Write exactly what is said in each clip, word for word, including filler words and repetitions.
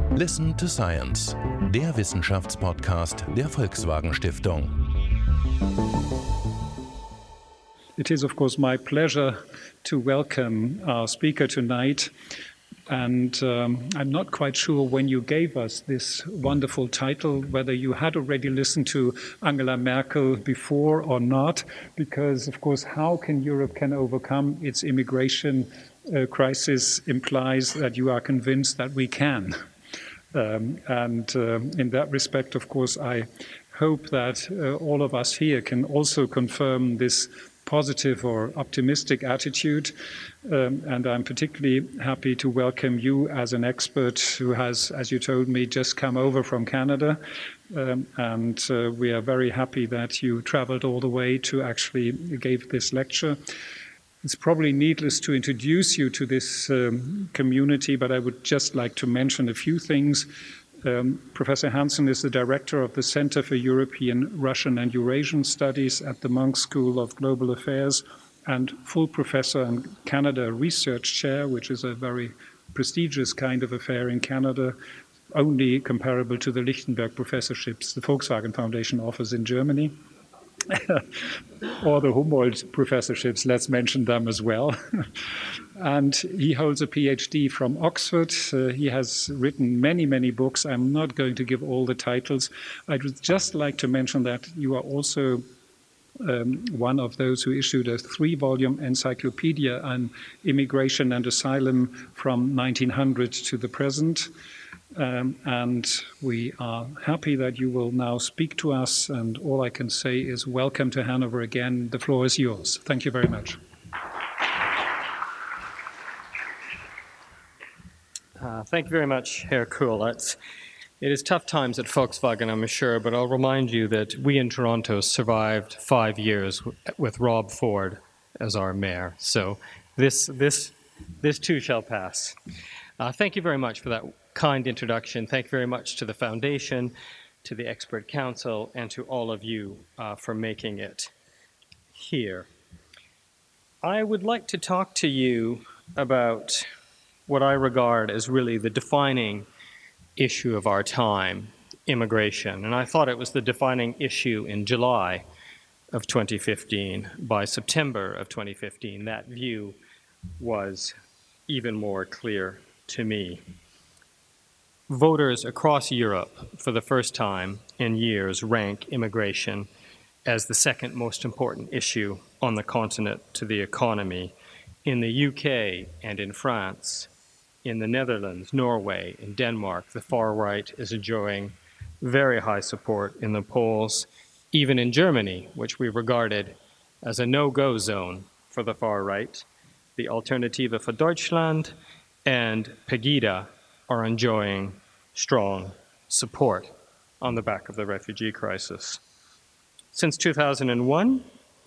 Listen to Science, der Wissenschaftspodcast der Volkswagen Stiftung. It is, of course, my pleasure to welcome our speaker tonight. And um, I'm not quite sure when you gave us this wonderful title, whether you had already listened to Angela Merkel before or not, because, of course, how can Europe can overcome its immigration uh, crisis implies that you are convinced that we can. Um, and uh, in that respect, of course, I hope that uh, all of us here can also confirm this positive or optimistic attitude. Um, and I'm particularly happy to welcome you as an expert who has, as you told me, just come over from Canada. Um, and uh, we are very happy that you traveled all the way to actually give this lecture. It's probably needless to introduce you to this um, community, but I would just like to mention a few things. Um, Professor Hansen is the director of the Center for European, Russian and Eurasian Studies at the Munk School of Global Affairs and full professor and Canada Research Chair, which is a very prestigious kind of affair in Canada, only comparable to the Lichtenberg professorships the Volkswagen Foundation offers in Germany. Or the Humboldt professorships, let's mention them as well. And he holds a PhD from Oxford. Uh, he has written many, many books. I'm not going to give all the titles. I would just like to mention that you are also um, one of those who issued a three-volume encyclopedia on immigration and asylum from nineteen hundred to the present. Um, and we are happy that you will now speak to us, and all I can say is welcome to Hanover again. The floor is yours. Thank you very much. Uh, thank you very much, Herr Kuhl. It's, it is tough times at Volkswagen, I'm sure, but I'll remind you that we in Toronto survived five years with Rob Ford as our mayor. So this, this, this too shall pass. Uh, thank you very much for that kind introduction. Thank you very much to the Foundation, to the Expert Council, and to all of you uh, for making it here. I would like to talk to you about what I regard as really the defining issue of our time, immigration. And I thought it was the defining issue in July of twenty fifteen. By September of twenty fifteen, that view was even more clear to me. Voters across Europe, for the first time in years, rank immigration as the second most important issue on the continent to the economy. In the U K and in France, in the Netherlands, Norway, and Denmark, the far right is enjoying very high support in the polls. Even in Germany, which we regarded as a no-go zone for the far right, the Alternative für Deutschland and Pegida are enjoying strong support on the back of the refugee crisis. Since two thousand one,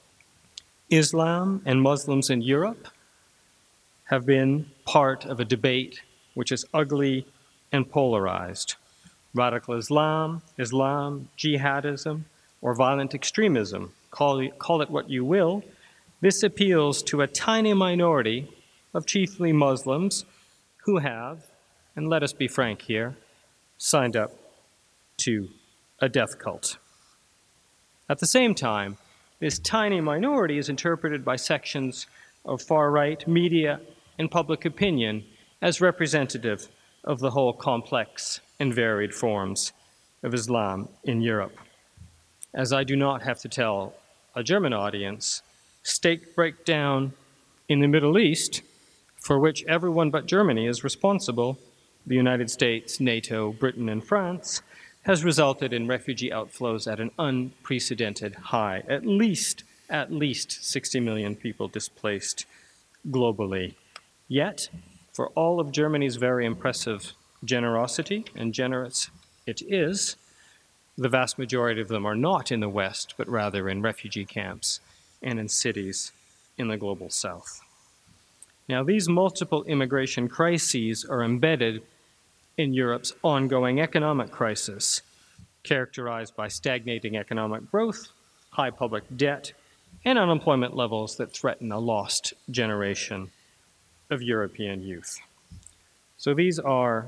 Islam and Muslims in Europe have been part of a debate which is ugly and polarized. Radical Islam, Islam, jihadism, or violent extremism, call it, call it what you will, this appeals to a tiny minority of chiefly Muslims who have, and let us be frank here, signed up to a death cult. At the same time, this tiny minority is interpreted by sections of far-right media and public opinion as representative of the whole complex and varied forms of Islam in Europe. As I do not have to tell a German audience, state breakdown in the Middle East, for which everyone but Germany is responsible, the United States, NATO, Britain, and France, has resulted in refugee outflows at an unprecedented high. At least, at least sixty million people displaced globally. Yet, for all of Germany's very impressive generosity, and generous it is, the vast majority of them are not in the West, but rather in refugee camps and in cities in the global South. Now, these multiple immigration crises are embedded in Europe's ongoing economic crisis, characterized by stagnating economic growth, high public debt, and unemployment levels that threaten a lost generation of European youth. So these are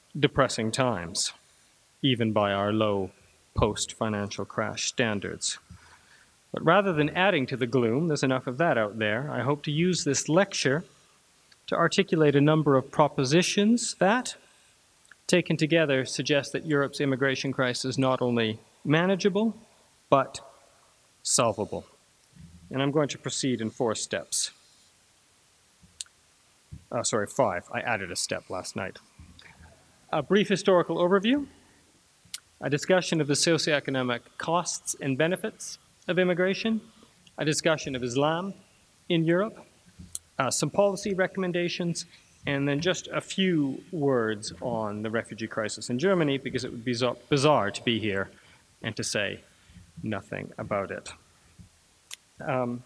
depressing times, even by our low post-financial crash standards. But rather than adding to the gloom, there's enough of that out there, I hope to use this lecture to articulate a number of propositions that, taken together, suggest that Europe's immigration crisis is not only manageable, but solvable. And I'm going to proceed in four steps. Uh, sorry, five. I added a step last night. A brief historical overview, a discussion of the socioeconomic costs and benefits of immigration, a discussion of Islam in Europe, uh, some policy recommendations, and then just a few words on the refugee crisis in Germany, because it would be bizarre to be here and to say nothing about it. Um,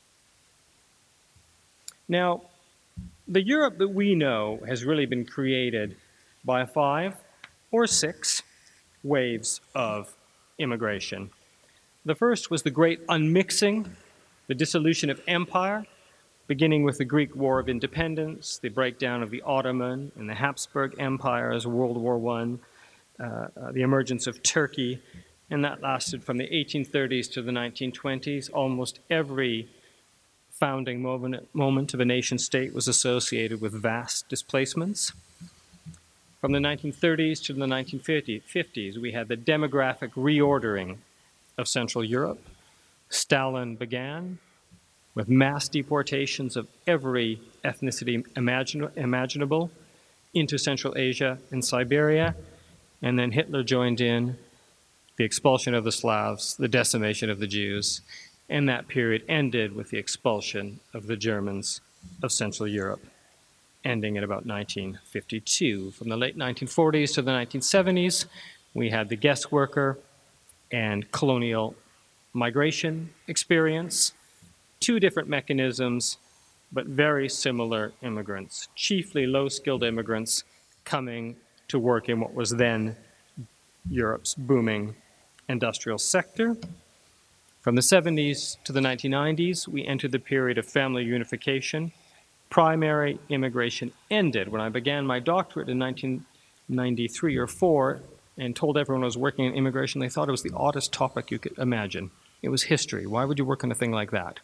now, the Europe that we know has really been created by five or six waves of immigration. The first was the great unmixing, the dissolution of empire, beginning with the Greek War of Independence, the breakdown of the Ottoman and the Habsburg empires, World War One, uh, uh, the emergence of Turkey, and that lasted from the eighteen thirties to the nineteen twenties. Almost every founding moment, moment of a nation state was associated with vast displacements. From the nineteen thirties to the nineteen fifties, we had the demographic reordering of Central Europe. Stalin began with mass deportations of every ethnicity imagine, imaginable into Central Asia and Siberia, and then Hitler joined in, the expulsion of the Slavs, the decimation of the Jews, and that period ended with the expulsion of the Germans of Central Europe, ending at about nineteen fifty-two. From the late nineteen forties to the nineteen seventies, we had the guest worker and colonial migration experience, two different mechanisms, but very similar immigrants, chiefly low-skilled immigrants coming to work in what was then Europe's booming industrial sector. From the seventies to the nineteen nineties, we entered the period of family unification. Primary immigration ended. When I began my doctorate in nineteen ninety-three or four and told everyone I was working in immigration, they thought it was the oddest topic you could imagine. It was history. Why would you work on a thing like that?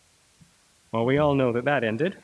Well, we all know that that ended.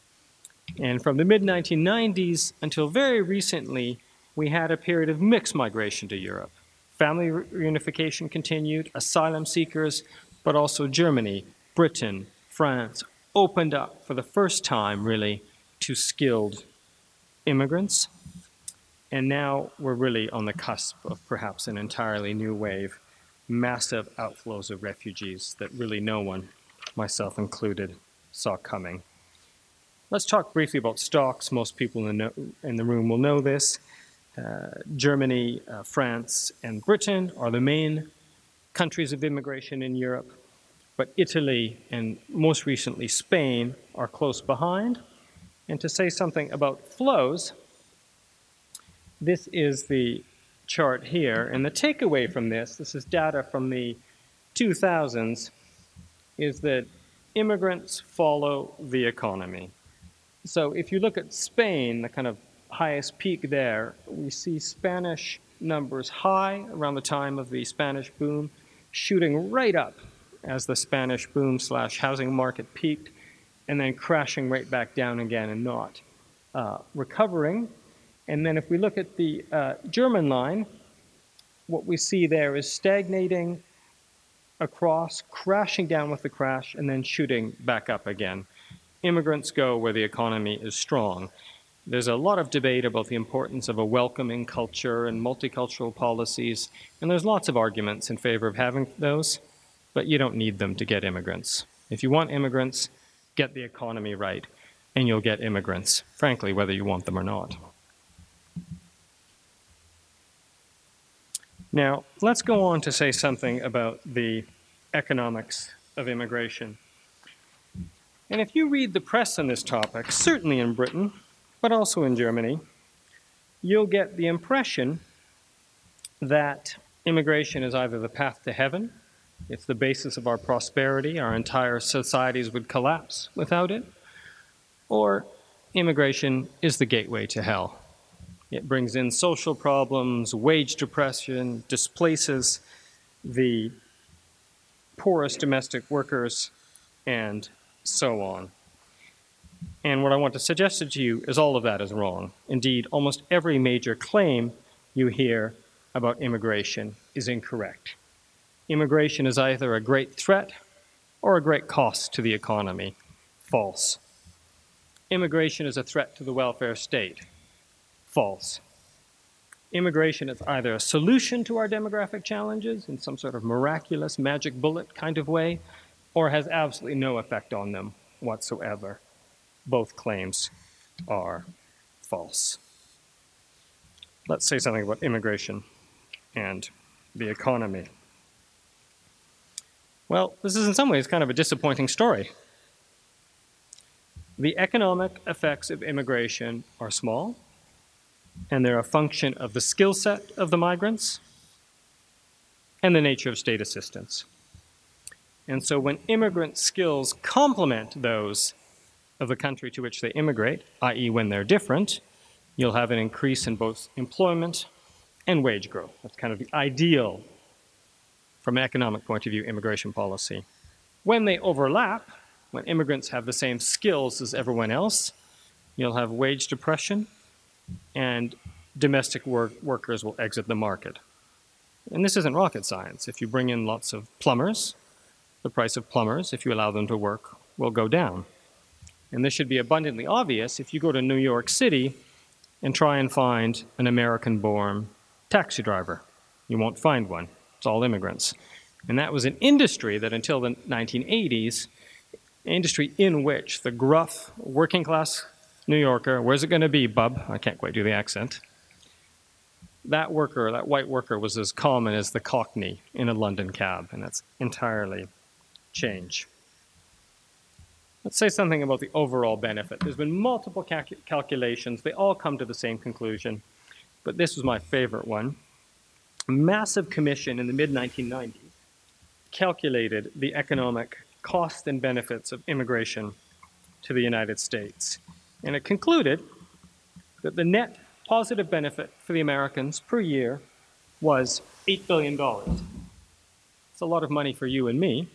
And from the mid nineteen nineties until very recently, we had a period of mixed migration to Europe. Family reunification continued, asylum seekers, but also Germany, Britain, France opened up for the first time, really, to skilled immigrants. And now we're really on the cusp of perhaps an entirely new wave, massive outflows of refugees that really no one, myself included, saw coming. Let's talk briefly about stocks. Most people in the, no- in the room will know this. Uh, Germany, uh, France, and Britain are the main countries of immigration in Europe, but Italy and most recently Spain are close behind. And to say something about flows, this is the chart here, and the takeaway from this, this is data from the two thousands, is that immigrants follow the economy. So if you look at Spain, the kind of highest peak there, we see Spanish numbers high around the time of the Spanish boom, shooting right up as the Spanish boom slash housing market peaked, and then crashing right back down again and not uh, recovering. And then if we look at the uh, German line, what we see there is stagnating across, crashing down with the crash, and then shooting back up again. Immigrants go where the economy is strong. There's a lot of debate about the importance of a welcoming culture and multicultural policies, and there's lots of arguments in favor of having those, but you don't need them to get immigrants. If you want immigrants, get the economy right, and you'll get immigrants, frankly, whether you want them or not. Now, let's go on to say something about the economics of immigration. And if you read the press on this topic, certainly in Britain, but also in Germany, you'll get the impression that immigration is either the path to heaven, it's the basis of our prosperity, our entire societies would collapse without it, or immigration is the gateway to hell. It brings in social problems, wage depression, displaces the poorest domestic workers, and so on. And what I want to suggest to you is all of that is wrong. Indeed, almost every major claim you hear about immigration is incorrect. Immigration is either a great threat or a great cost to the economy. False. Immigration is a threat to the welfare state. False. Immigration is either a solution to our demographic challenges in some sort of miraculous magic bullet kind of way, or has absolutely no effect on them whatsoever. Both claims are false. Let's say something about immigration and the economy. Well, this is in some ways kind of a disappointing story. The economic effects of immigration are small, and they're a function of the skill set of the migrants and the nature of state assistance. And so when immigrant skills complement those of the country to which they immigrate, that is when they're different, you'll have an increase in both employment and wage growth. That's kind of the ideal, from an economic point of view, immigration policy. When they overlap, when immigrants have the same skills as everyone else, you'll have wage depression, and domestic work workers will exit the market. And this isn't rocket science. If you bring in lots of plumbers, the price of plumbers, if you allow them to work, will go down. And this should be abundantly obvious if you go to New York City and try and find an American-born taxi driver. You won't find one. It's all immigrants. And that was an industry that until the nineteen eighties, an industry in which the gruff working-class New Yorker, where's it going to be, bub? I can't quite do the accent. That worker, that white worker, was as common as the Cockney in a London cab, and that's entirely changed. Let's say something about the overall benefit. There's been multiple calc calculations. They all come to the same conclusion, but this was my favorite one. A massive commission in the mid nineteen nineties calculated the economic cost and benefits of immigration to the United States. And it concluded that the net positive benefit for the Americans per year was eight billion dollars. It's a lot of money for you and me,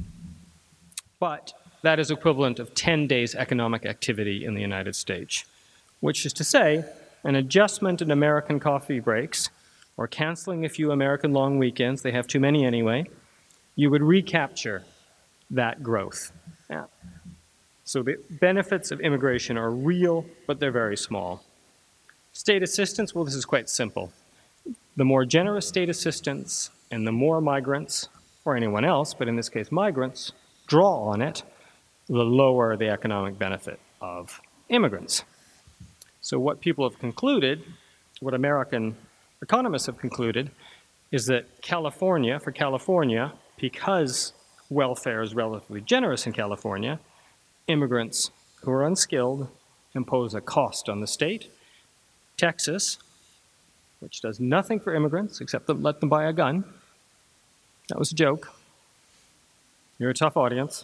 but that is equivalent of ten days economic activity in the United States, which is to say, an adjustment in American coffee breaks, or canceling a few American long weekends, they have too many anyway, you would recapture that growth. Yeah. So the benefits of immigration are real, but they're very small. State assistance, well, this is quite simple. The more generous state assistance and the more migrants, or anyone else, but in this case migrants, draw on it, the lower the economic benefit of immigrants. So what people have concluded, what American economists have concluded, is that California, for California, because welfare is relatively generous in California, immigrants who are unskilled impose a cost on the state. Texas, which does nothing for immigrants except to let them buy a gun. That was a joke. You're a tough audience.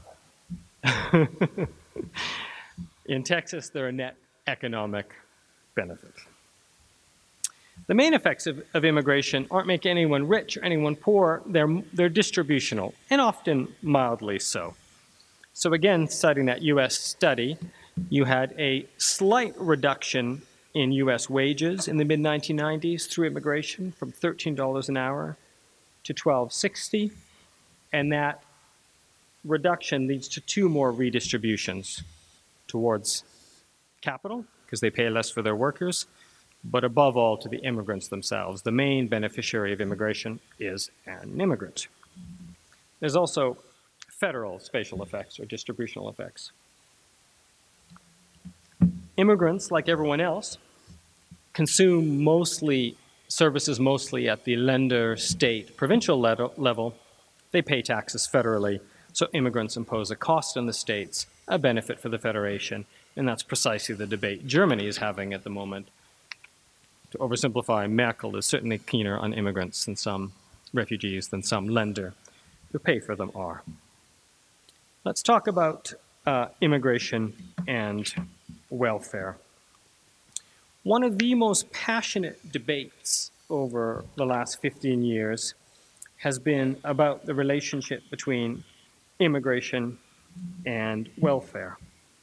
In Texas, there are net economic benefits. The main effects of, of immigration aren't making anyone rich or anyone poor. They're, they're distributional, and often mildly so. So again, citing that U S study, you had a slight reduction in U S wages in the mid nineteen nineties through immigration from thirteen dollars an hour to twelve sixty, and that reduction leads to two more redistributions towards capital, because they pay less for their workers, but above all to the immigrants themselves. The main beneficiary of immigration is an immigrant. There's also federal spatial effects or distributional effects. Immigrants, like everyone else, consume mostly services mostly at the lender, state, provincial level. They pay taxes federally, so immigrants impose a cost on the states, a benefit for the federation, and that's precisely the debate Germany is having at the moment. To oversimplify, Merkel is certainly keener on immigrants than some refugees, than some lender who pay for them are. Let's talk about uh, immigration and welfare. One of the most passionate debates over the last fifteen years has been about the relationship between immigration and welfare.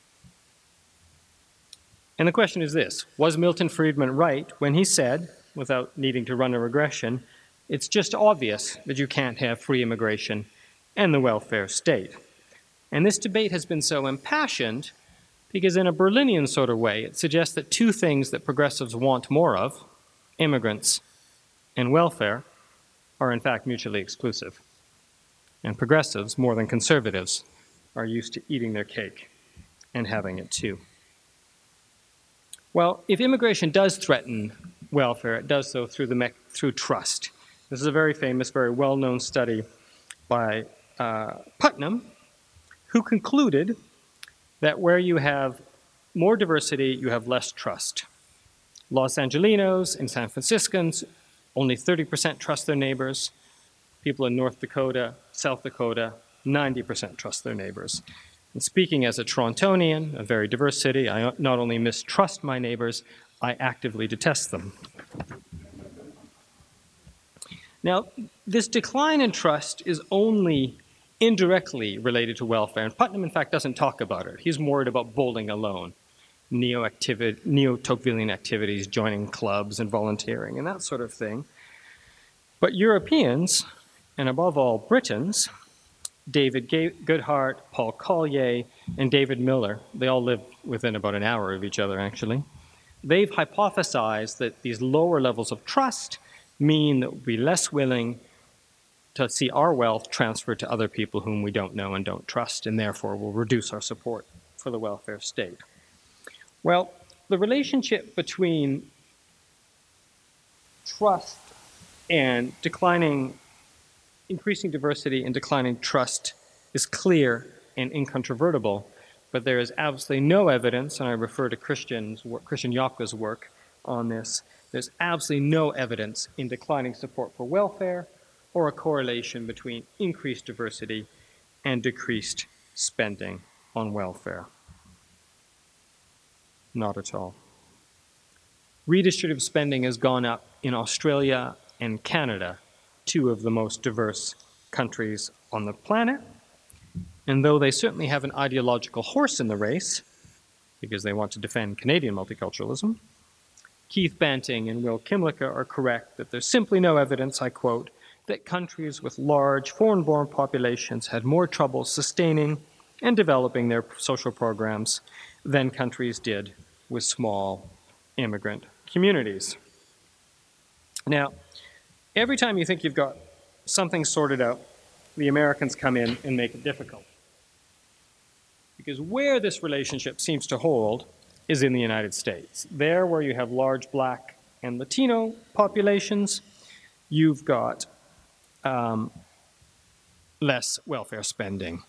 And the question is this: was Milton Friedman right when he said, without needing to run a regression, it's just obvious that you can't have free immigration and the welfare state? And this debate has been so impassioned because in a Berlinian sort of way, it suggests that two things that progressives want more of, immigrants and welfare, are in fact mutually exclusive. And progressives, more than conservatives, are used to eating their cake and having it too. Well, if immigration does threaten welfare, it does so through, the me- through trust. This is a very famous, very well-known study by uh, Putnam, who concluded that where you have more diversity, you have less trust. Los Angelinos and San Franciscans, only thirty percent trust their neighbors. People in North Dakota, South Dakota, ninety percent trust their neighbors. And speaking as a Torontonian, a very diverse city, I not only mistrust my neighbors, I actively detest them. Now, this decline in trust is only indirectly related to welfare, and Putnam, in fact, doesn't talk about it. He's worried about bowling alone, neo-activi- neo-Tocquevillian activities, joining clubs and volunteering, and that sort of thing. But Europeans, and above all Britons, David Goodhart, Paul Collier, and David Miller, they all live within about an hour of each other, actually. They've hypothesized that these lower levels of trust mean that we'll be less willing to see our wealth transferred to other people whom we don't know and don't trust, and therefore will reduce our support for the welfare state. Well, the relationship between trust and declining, increasing diversity and declining trust is clear and incontrovertible, but there is absolutely no evidence, and I refer to Christian's work, Christian Yopka's work on this, there's absolutely no evidence in declining support for welfare or a correlation between increased diversity and decreased spending on welfare. Not at all. Redistributive spending has gone up in Australia and Canada, two of the most diverse countries on the planet. And though they certainly have an ideological horse in the race, because they want to defend Canadian multiculturalism, Keith Banting and Will Kimlicka are correct that there's simply no evidence, I quote, that countries with large foreign-born populations had more trouble sustaining and developing their social programs than countries did with small immigrant communities. Now, every time you think you've got something sorted out, the Americans come in and make it difficult. Because where this relationship seems to hold is in the United States. There, where you have large Black and Latino populations, you've got um, less welfare spending.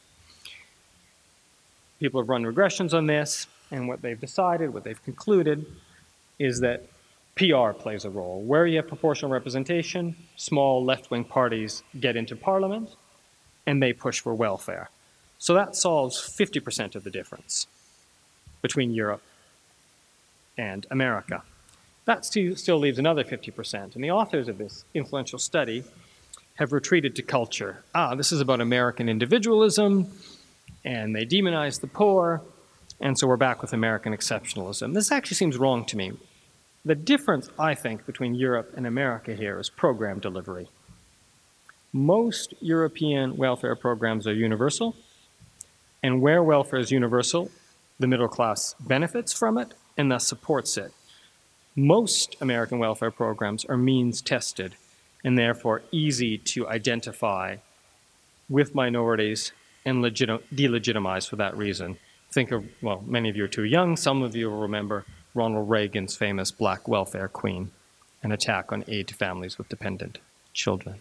People have run regressions on this, and what they've decided, what they've concluded, is that P R plays a role. Where you have proportional representation, small left-wing parties get into parliament, and they push for welfare. So that solves fifty percent of the difference between Europe and America. That still leaves another fifty percent, and the authors of this influential study have retreated to culture. Ah, this is about American individualism, and they demonize the poor, and so we're back with American exceptionalism. This actually seems wrong to me. The difference, I think, between Europe and America here is program delivery. Most European welfare programs are universal, and where welfare is universal, the middle class benefits from it and thus supports it. Most American welfare programs are means tested and therefore easy to identify with minorities and legit- delegitimize for that reason. Think of, well, many of you are too young. Some of you will remember Ronald Reagan's famous Black Welfare Queen, an attack on aid to families with dependent children.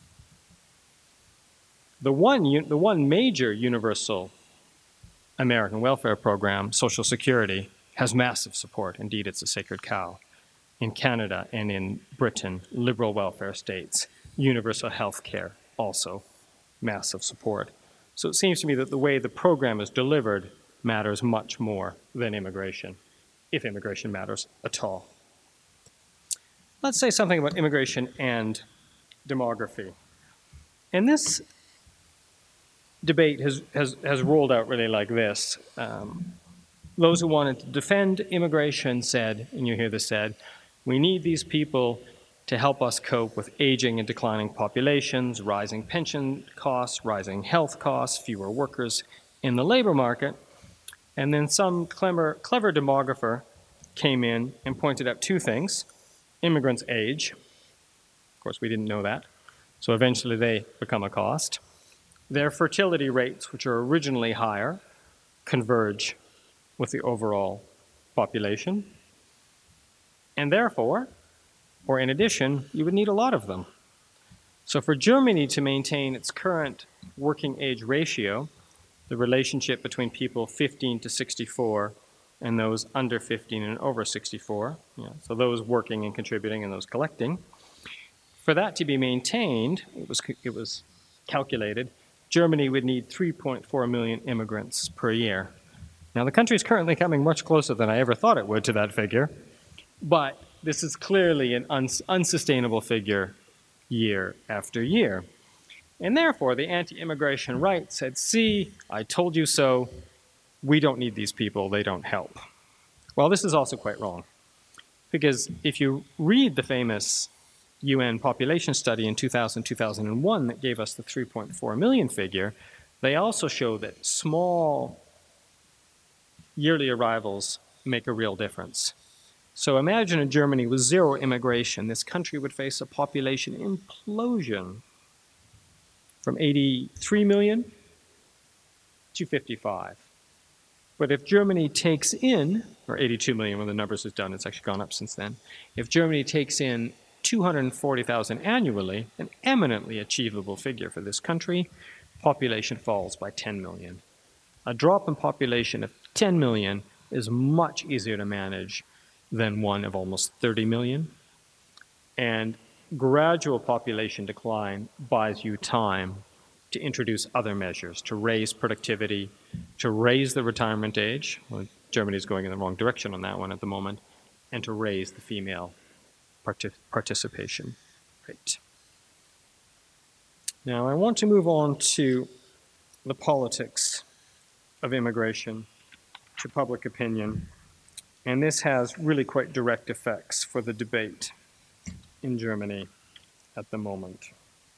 The one, the one major universal American welfare program, Social Security, has massive support. Indeed, it's a sacred cow. In Canada and in Britain, liberal welfare states, universal health care, also massive support. So it seems to me that the way the program is delivered matters much more than immigration, if immigration matters at all. let's say something about immigration and demography. And this debate has, has, has rolled out really like this. Um, those who wanted to defend immigration said, and you hear this said, we need these people to help us cope with aging and declining populations, rising pension costs, rising health costs, fewer workers in the labor market. And then some clever, clever demographer came in and pointed out two things. Immigrants age. Of course, we didn't know that. So eventually they become a cost. Their fertility rates, which are originally higher, converge with the overall population. And therefore, or in addition, you would need a lot of them. So for Germany to maintain its current working age ratio, the relationship between people fifteen to sixty-four and those under fifteen and over sixty-four, you know, so those working and contributing and those collecting, for that to be maintained, it was, it was calculated, Germany would need three point four million immigrants per year. Now the country is currently coming much closer than I ever thought it would to that figure, but this is clearly an uns unsustainable figure year after year. And therefore, the anti-immigration right said, see, I told you so, we don't need these people, they don't help. Well, this is also quite wrong, because if you read the famous U N population study in two thousand, two thousand one that gave us the three point four million figure, they also show that small yearly arrivals make a real difference. So imagine in Germany with zero immigration, this country would face a population implosion from eighty-three million to fifty-five. But if Germany takes in, or eighty-two million when the numbers is done, it's actually gone up since then. If Germany takes in two hundred forty thousand annually, an eminently achievable figure for this country, population falls by ten million. A drop in population of ten million is much easier to manage than one of almost thirty million. And gradual population decline buys you time to introduce other measures, to raise productivity, to raise the retirement age. Well, Germany is going in the wrong direction on that one at the moment, and to raise the female partic participation rate. Now, I want to move on to the politics of immigration, to public opinion, and this has really quite direct effects for the debate in Germany at the moment.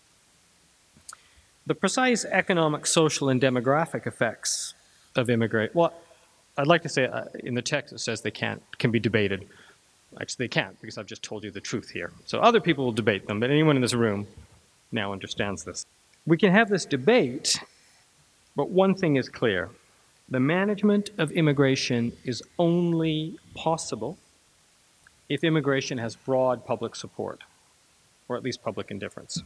The precise economic, social, and demographic effects of immigration, well, I'd like to say uh, in the text it says they can't, can be debated. Actually, they can't, because I've just told you the truth here. So other people will debate them, but anyone in this room now understands this. We can have this debate, but one thing is clear. The management of immigration is only possible if immigration has broad public support, or at least public indifference.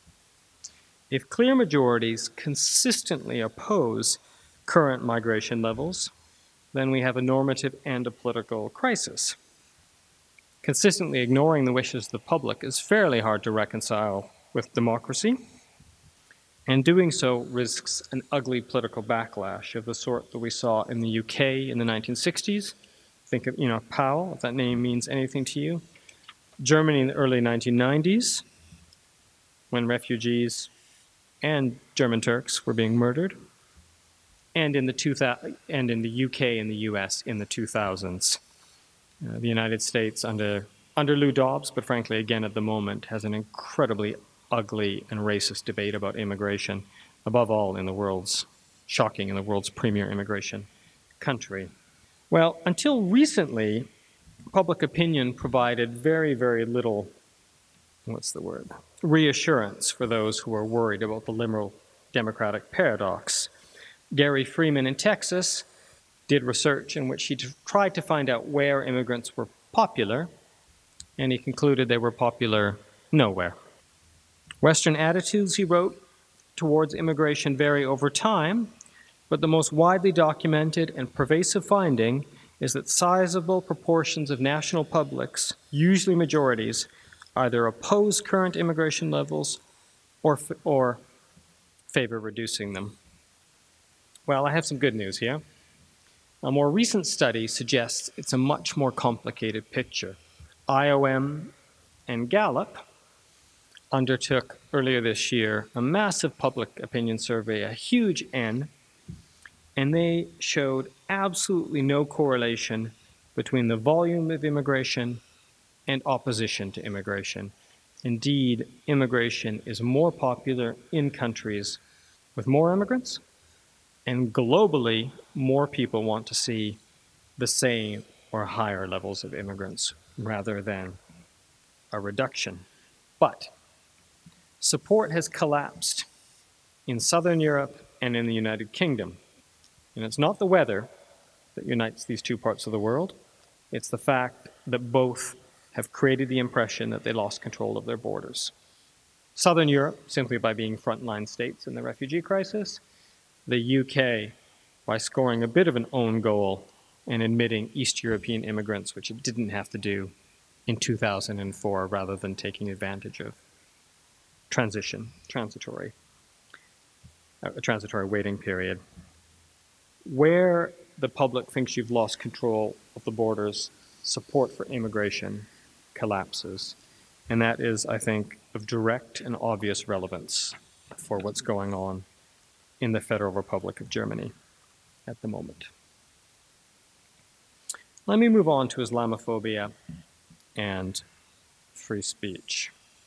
If clear majorities consistently oppose current migration levels, then we have a normative and a political crisis. Consistently ignoring the wishes of the public is fairly hard to reconcile with democracy, and doing so risks an ugly political backlash of the sort that we saw in the U K in the nineteen sixties. Think of, you know, Powell, if that name means anything to you. Germany in the early nineteen nineties, when refugees and German Turks were being murdered, and in the two thousand, and in the U K and the U S in the two thousands. Uh, the United States under, under Lou Dobbs, but frankly, again, at the moment, has an incredibly ugly and racist debate about immigration, above all in the world's, shocking, in the world's premier immigration country. Well, until recently, public opinion provided very, very little, what's the word, reassurance for those who are worried about the liberal democratic paradox. Gary Freeman in Texas did research in which he tried to find out where immigrants were popular, and he concluded they were popular nowhere. Western attitudes, he wrote, towards immigration vary over time, but the most widely documented and pervasive finding is that sizable proportions of national publics, usually majorities, either oppose current immigration levels or, or favor reducing them. Well, I have some good news here. A more recent study suggests it's a much more complicated picture. I O M and Gallup undertook earlier this year a massive public opinion survey, a huge N, and they showed absolutely no correlation between the volume of immigration and opposition to immigration. Indeed, immigration is more popular in countries with more immigrants, and globally, more people want to see the same or higher levels of immigrants rather than a reduction. But support has collapsed in Southern Europe and in the United Kingdom. And it's not the weather that unites these two parts of the world. It's the fact that both have created the impression that they lost control of their borders. Southern Europe, simply by being frontline states in the refugee crisis. The U K, by scoring a bit of an own goal and admitting East European immigrants, which it didn't have to do in two thousand four, rather than taking advantage of transition, transitory, a transitory waiting period. Where the public thinks you've lost control of the borders, support for immigration collapses. And that is, I think, of direct and obvious relevance for what's going on in the Federal Republic of Germany at the moment. Let me move on to Islamophobia and free speech.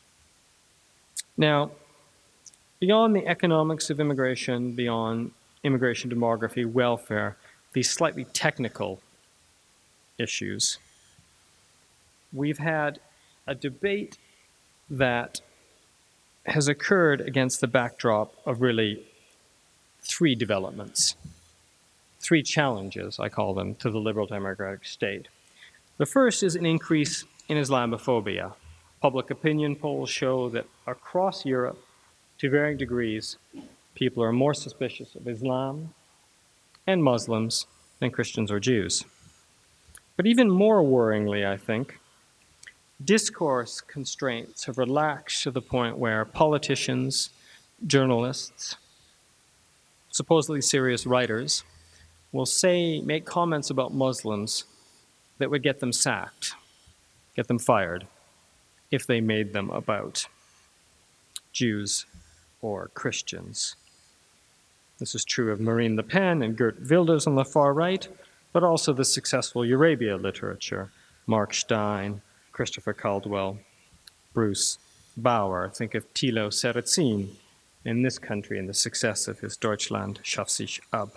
Now, beyond the economics of immigration, beyond immigration demography, welfare, these slightly technical issues, we've had a debate that has occurred against the backdrop of really three developments, three challenges, I call them, to the liberal democratic state. The first is an increase in Islamophobia. Public opinion polls show that across Europe, to varying degrees, people are more suspicious of Islam and Muslims than Christians or Jews. But even more worryingly, I think, discourse constraints have relaxed to the point where politicians, journalists, supposedly serious writers, will say, make comments about Muslims that would get them sacked, get them fired, if they made them about Jews or Christians. This is true of Marine Le Pen and Geert Wilders on the far right, but also the successful Eurabia literature, Mark Stein, Christopher Caldwell, Bruce Bauer. Think of Thilo Sarrazin in this country and the success of his Deutschland schafft sich ab.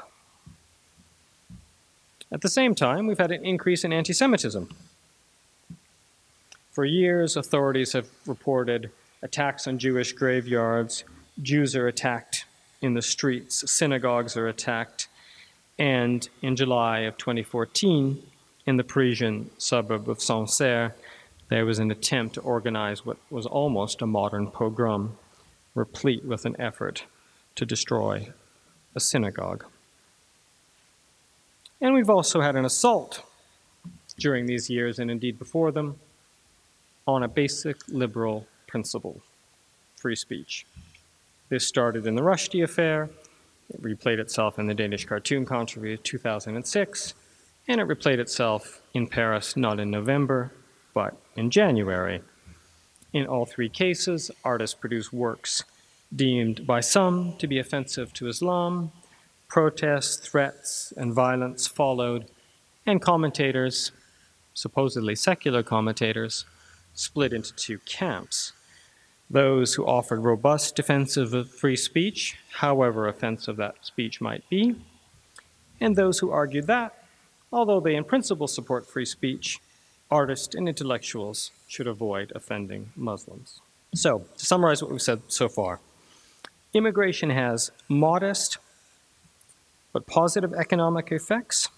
At the same time, we've had an increase in anti-Semitism. For years, authorities have reported attacks on Jewish graveyards, Jews are attacked in the streets, synagogues are attacked, and in July of twenty fourteen, in the Parisian suburb of Sancerre, there was an attempt to organize what was almost a modern pogrom, replete with an effort to destroy a synagogue. And we've also had an assault during these years, and indeed before them, on a basic liberal principle, free speech. This started in the Rushdie affair, it replayed itself in the Danish cartoon controversy of two thousand six, and it replayed itself in Paris, not in November, but in January. In all three cases, artists produced works deemed by some to be offensive to Islam. Protests, threats, and violence followed, and commentators, supposedly secular commentators, split into two camps. Those who offered robust defense of free speech, however offensive that speech might be, and those who argued that, although they in principle support free speech, artists and intellectuals should avoid offending Muslims. So, to summarize what we've said so far, immigration has modest but positive economic effects.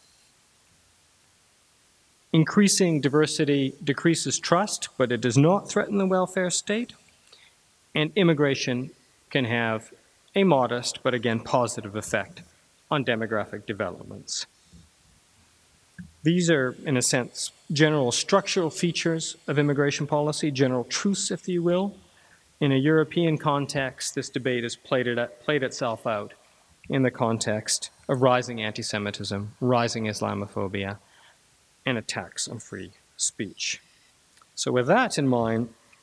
Increasing diversity decreases trust, but it does not threaten the welfare state. And immigration can have a modest, but again positive effect on demographic developments. These are, in a sense, general structural features of immigration policy, general truths, if you will. In a European context, this debate has played, it, played itself out in the context of rising anti-Semitism, rising Islamophobia, and attacks on free speech. So with that in mind,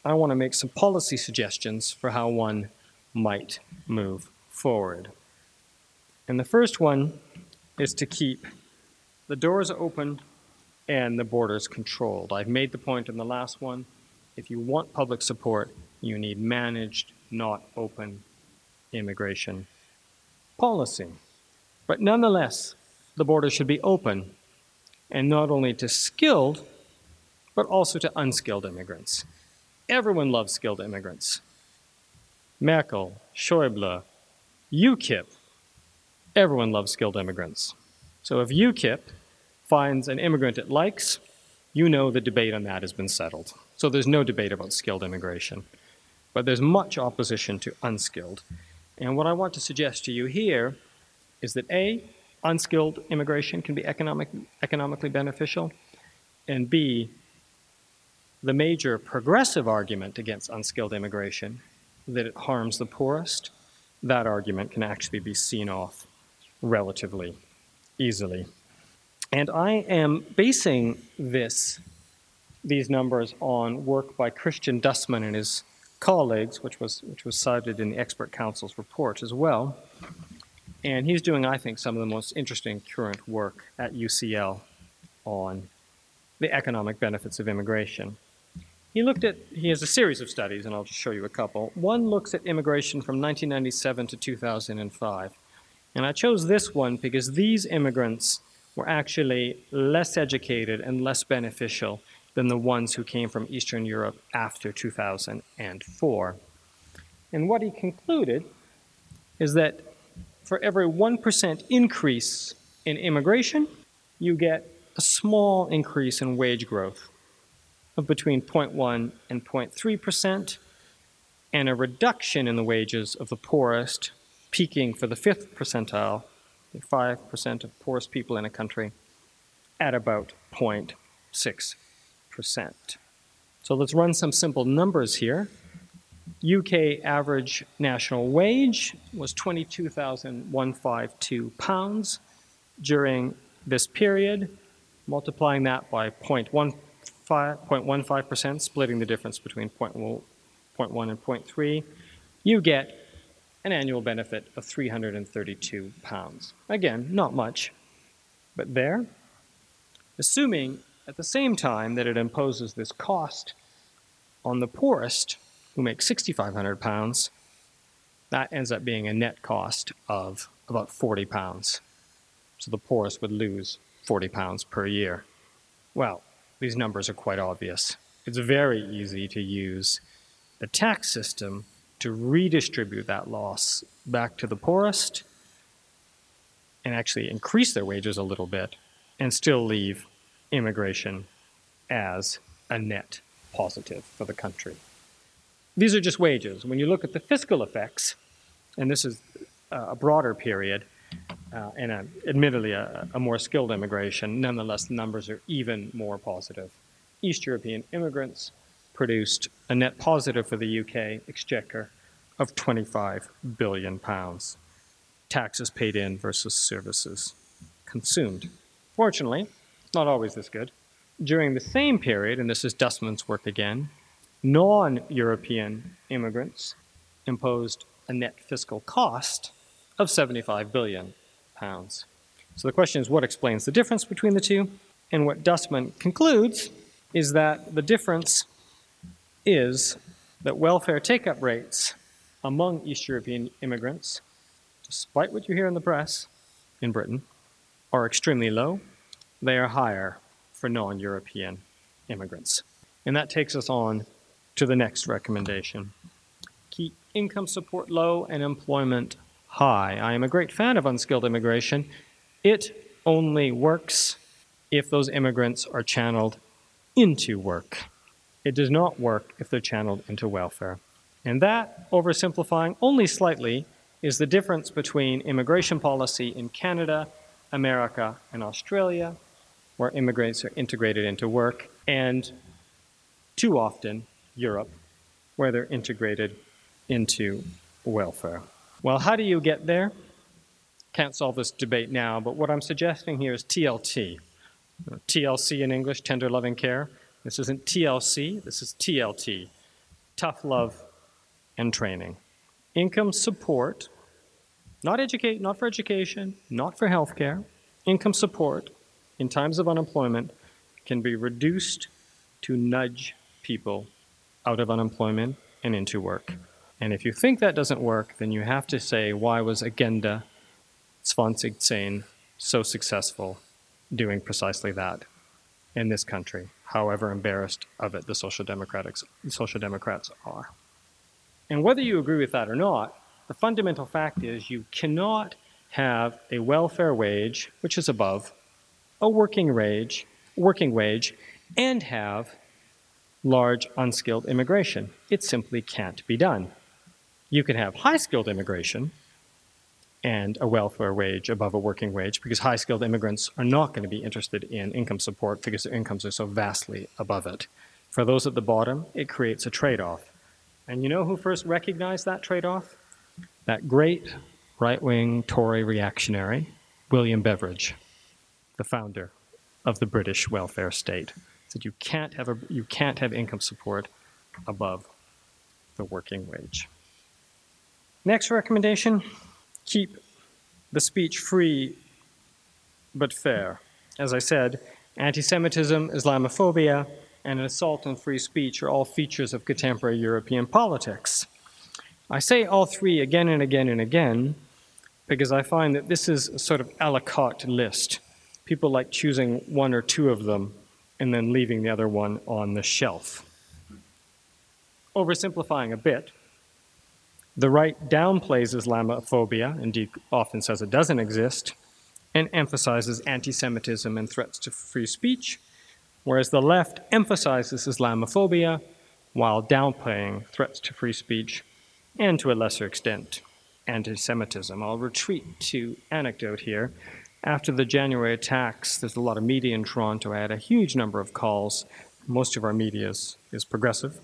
I want to make some policy suggestions for how one might move forward. And the first one is to keep the doors open and the borders controlled. I've made the point in the last one, if you want public support, you need managed, not open immigration policy. But nonetheless, the border should be open, and not only to skilled, but also to unskilled immigrants. Everyone loves skilled immigrants. Merkel, Schäuble, UKIP, everyone loves skilled immigrants. So if UKIP finds an immigrant it likes, you know the debate on that has been settled. So there's no debate about skilled immigration. But there's much opposition to unskilled. And what I want to suggest to you here is that A, unskilled immigration can be economic, economically beneficial, and B, the major progressive argument against unskilled immigration, that it harms the poorest, that argument can actually be seen off relatively easily. And I am basing this, these numbers on work by Christian Dussmann and his colleagues, which was, which was cited in the Expert Council's report as well. And he's doing, I think, some of the most interesting current work at U C L on the economic benefits of immigration. He looked at, he has a series of studies, and I'll just show you a couple. One looks at immigration from nineteen ninety-seven to two thousand five. And I chose this one because these immigrants were actually less educated and less beneficial than the ones who came from Eastern Europe after two thousand four. And what he concluded is that for every one percent increase in immigration, you get a small increase in wage growth of between zero point one and zero point three percent, and a reduction in the wages of the poorest, peaking for the fifth percentile, the five percent of poorest people in a country, at about zero point six percent. So let's run some simple numbers here. U K average national wage was twenty-two thousand one hundred fifty-two pounds during this period. Multiplying that by zero point one five percent, splitting the difference between zero point one and zero point three, you get an annual benefit of three hundred thirty-two pounds. Again, not much, but there. Assuming at the same time that it imposes this cost on the poorest, who make six thousand five hundred pounds, that ends up being a net cost of about forty pounds. So the poorest would lose forty pounds per year. Well, these numbers are quite obvious. It's very easy to use the tax system to redistribute that loss back to the poorest and actually increase their wages a little bit and still leave immigration as a net positive for the country. These are just wages. When you look at the fiscal effects, and this is a broader period, uh, and a, admittedly a, a more skilled immigration, nonetheless the numbers are even more positive. East European immigrants produced a net positive for the U K exchequer of twenty-five billion pounds. Taxes paid in versus services consumed. Fortunately, it's not always this good. During the same period, and this is Dussmann's work again, non-European immigrants imposed a net fiscal cost of seventy-five billion pounds. So the question is, what explains the difference between the two? And what Dussmann concludes is that the difference is that welfare take-up rates among East European immigrants, despite what you hear in the press in Britain, are extremely low. They are higher for non-European immigrants. And that takes us on to the next recommendation. Keep income support low and employment high. I am a great fan of unskilled immigration. It only works if those immigrants are channeled into work. It does not work if they're channeled into welfare. And that, oversimplifying only slightly, is the difference between immigration policy in Canada, America, and Australia, where immigrants are integrated into work, and too often Europe, where they're integrated into welfare. Well, how do you get there? Can't solve this debate now, but what I'm suggesting here is T L T. T L C in English, tender loving care. This isn't T L C, this is T L T. tough love, and training. Income support, not educate, not for education, not for healthcare, income support in times of unemployment can be reduced to nudge people out of unemployment and into work. And if you think that doesn't work, then you have to say, why was Agenda Svansigtsen so successful doing precisely that in this country, however embarrassed of it the Social Democrats, Social Democrats are. And whether you agree with that or not, the fundamental fact is you cannot have a welfare wage, which is above a working wage, working wage, and have large unskilled immigration. It simply can't be done. You can have high-skilled immigration and a welfare wage above a working wage, because high-skilled immigrants are not going to be interested in income support because their incomes are so vastly above it. For those at the bottom, it creates a trade-off. And you know who first recognized that trade-off? That great right-wing Tory reactionary, William Beveridge, the founder of the British welfare state. Said you can't have a, you can't have income support above the working wage. Next recommendation, keep the speech free but fair. As I said, anti-Semitism, Islamophobia, and an assault on free speech are all features of contemporary European politics. I say all three again and again and again because I find that this is a sort of a la carte list. People like choosing one or two of them and then leaving the other one on the shelf. Oversimplifying a bit, the right downplays Islamophobia, indeed often says it doesn't exist, and emphasizes anti-Semitism and threats to free speech, whereas the left emphasizes Islamophobia while downplaying threats to free speech and, to a lesser extent, anti-Semitism. I'll retreat to anecdote here. After the January attacks, there's a lot of media in Toronto. I had a huge number of calls. Most of our media is, is progressive.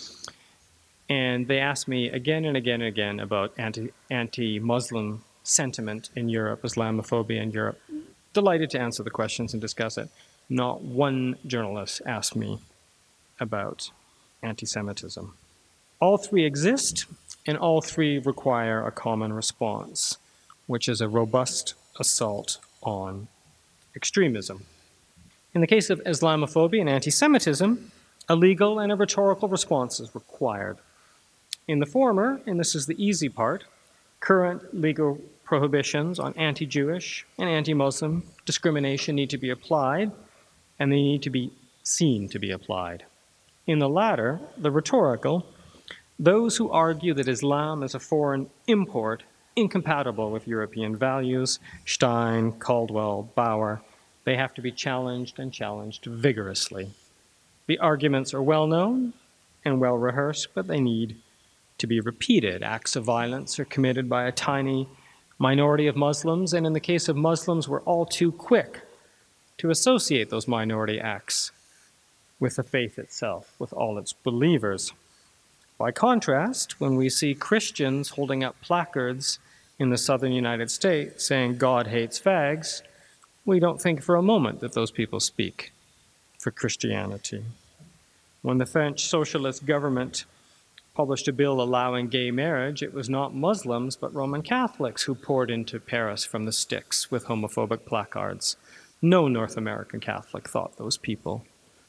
And they asked me again and again and again about anti, anti-Muslim sentiment in Europe, Islamophobia in Europe. Delighted to answer the questions and discuss it. Not one journalist asked me about anti-Semitism. All three exist, and all three require a common response, which is a robust assault on extremism. In the case of Islamophobia and anti-Semitism, a legal and a rhetorical response is required. In the former, and this is the easy part, current legal prohibitions on anti-Jewish and anti-Muslim discrimination need to be applied, and they need to be seen to be applied. In the latter, the rhetorical, those who argue that Islam is a foreign import incompatible with European values, Stein, Caldwell, Bauer, they have to be challenged and challenged vigorously. The arguments are well known and well rehearsed, but they need to be repeated. Acts of violence are committed by a tiny minority of Muslims, and in the case of Muslims, we're all too quick to associate those minority acts with the faith itself, with all its believers. By contrast, when we see Christians holding up placards in the southern United States saying God hates fags, we don't think for a moment that those people speak for Christianity. When the French socialist government published a bill allowing gay marriage, it was not Muslims but Roman Catholics who poured into Paris from the sticks with homophobic placards. No North American Catholic thought those people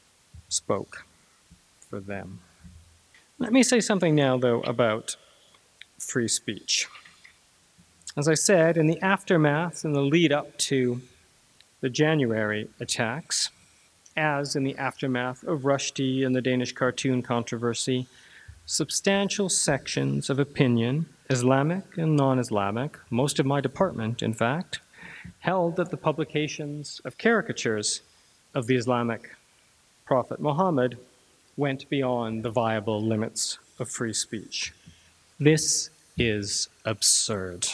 spoke for them. Let me say something now, though, about free speech. As I said, in the aftermath and the lead up to the January attacks, as in the aftermath of Rushdie and the Danish cartoon controversy, substantial sections of opinion, Islamic and non-Islamic, most of my department, in fact, held that the publications of caricatures of the Islamic prophet Muhammad went beyond the viable limits of free speech. This is absurd.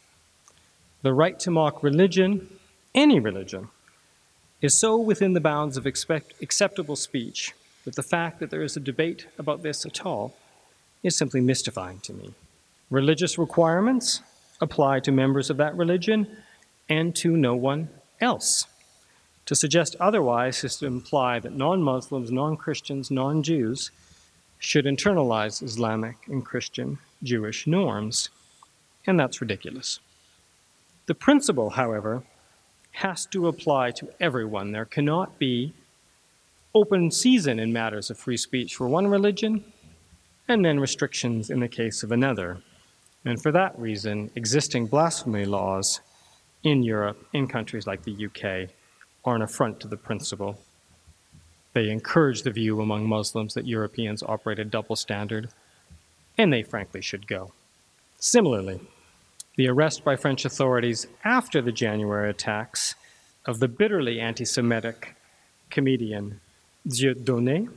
The right to mock religion, any religion, is so within the bounds of expect, acceptable speech that the fact that there is a debate about this at all is simply mystifying to me. Religious requirements apply to members of that religion and to no one else. To suggest otherwise is to imply that non-Muslims, non-Christians, non-Jews should internalize Islamic and Christian Jewish norms, and that's ridiculous. The principle, however, has to apply to everyone. There cannot be open season in matters of free speech for one religion and then restrictions in the case of another. And for that reason, existing blasphemy laws in Europe, in countries like the U K, are an affront to the principle. They encourage the view among Muslims that Europeans operate a double standard, and they frankly should go. Similarly, the arrest by French authorities after the January attacks of the bitterly anti-Semitic comedian Dieudonné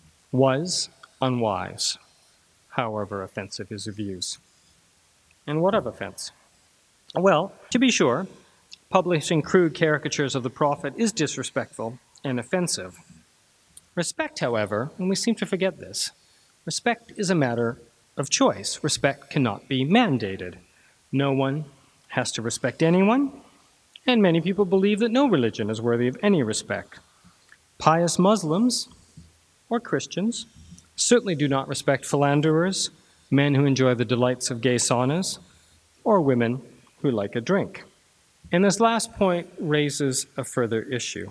was unwise, however offensive his views. And what of offense? Well, to be sure, publishing crude caricatures of the Prophet is disrespectful and offensive. Respect, however, and we seem to forget this, respect is a matter of choice. Respect cannot be mandated. No one has to respect anyone, and many people believe that no religion is worthy of any respect. Pious Muslims or Christians certainly do not respect philanderers, men who enjoy the delights of gay saunas, or women who like a drink. And this last point raises a further issue.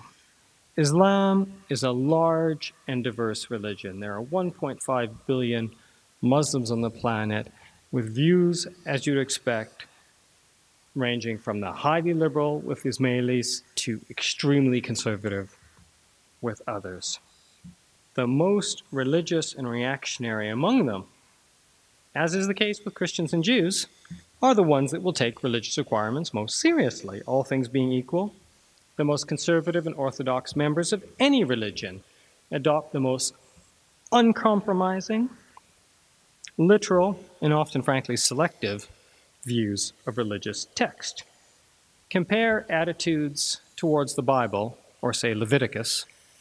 Islam is a large and diverse religion. There are one point five billion Muslims on the planet with views, as you'd expect, ranging from the highly liberal with Ismailis to extremely conservative with others. The most religious and reactionary among them, as is the case with Christians and Jews, are the ones that will take religious requirements most seriously. All things being equal, the most conservative and orthodox members of any religion adopt the most uncompromising, literal, and often frankly selective views of religious text. Compare attitudes towards the Bible, or say Leviticus,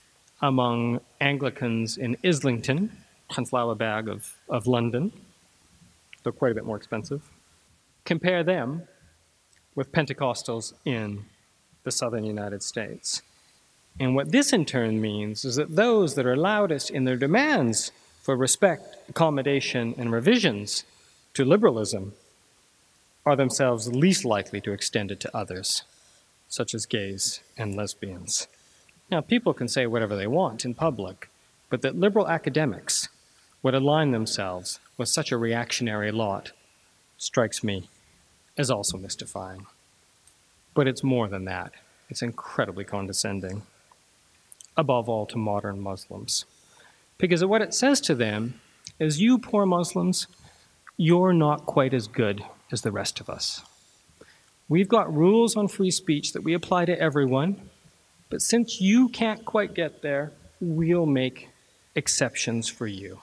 among Anglicans in Islington, Llanflower Bag of, of London, though quite a bit more expensive. Compare them with Pentecostals in the southern United States. And what this in turn means is that those that are loudest in their demands for respect, accommodation, and revisions to liberalism are themselves least likely to extend it to others, such as gays and lesbians. Now, people can say whatever they want in public, but that liberal academics would align themselves with such a reactionary lot strikes me as also mystifying. But it's more than that. It's incredibly condescending, above all to modern Muslims. Because what it says to them is, you poor Muslims, you're not quite as good as the rest of us. We've got rules on free speech that we apply to everyone, but since you can't quite get there, we'll make exceptions for you.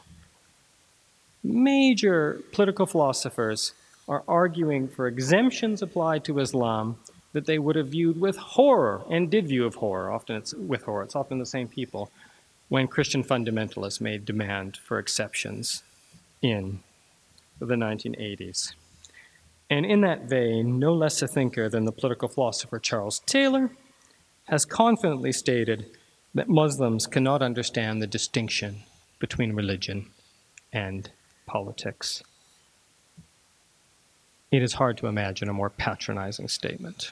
Major political philosophers are arguing for exemptions applied to Islam that they would have viewed with horror, and did view with horror. Often it's with horror. It's often the same people, when Christian fundamentalists made demand for exceptions in the nineteen eighties. And in that vein, no less a thinker than the political philosopher Charles Taylor has confidently stated that Muslims cannot understand the distinction between religion and politics. It is hard to imagine a more patronizing statement.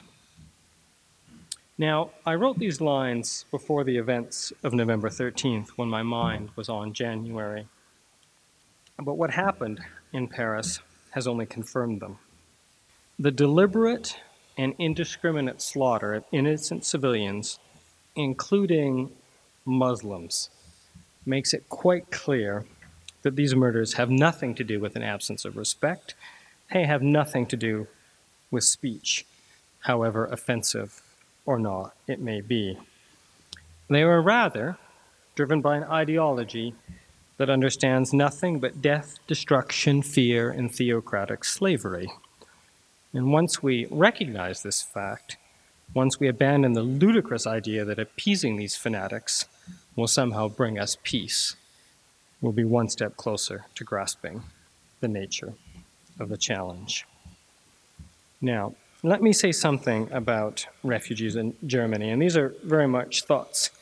Now, I wrote these lines before the events of November thirteenth, when my mind was on January. But what happened in Paris has only confirmed them. The deliberate and indiscriminate slaughter of innocent civilians, including Muslims, makes it quite clear that these murders have nothing to do with an absence of respect. They have nothing to do with speech, however offensive or not it may be. They were rather driven by an ideology that understands nothing but death, destruction, fear, and theocratic slavery. And once we recognize this fact, once we abandon the ludicrous idea that appeasing these fanatics will somehow bring us peace, we'll be one step closer to grasping the nature of the challenge. Now, let me say something about refugees in Germany, and these are very much thoughts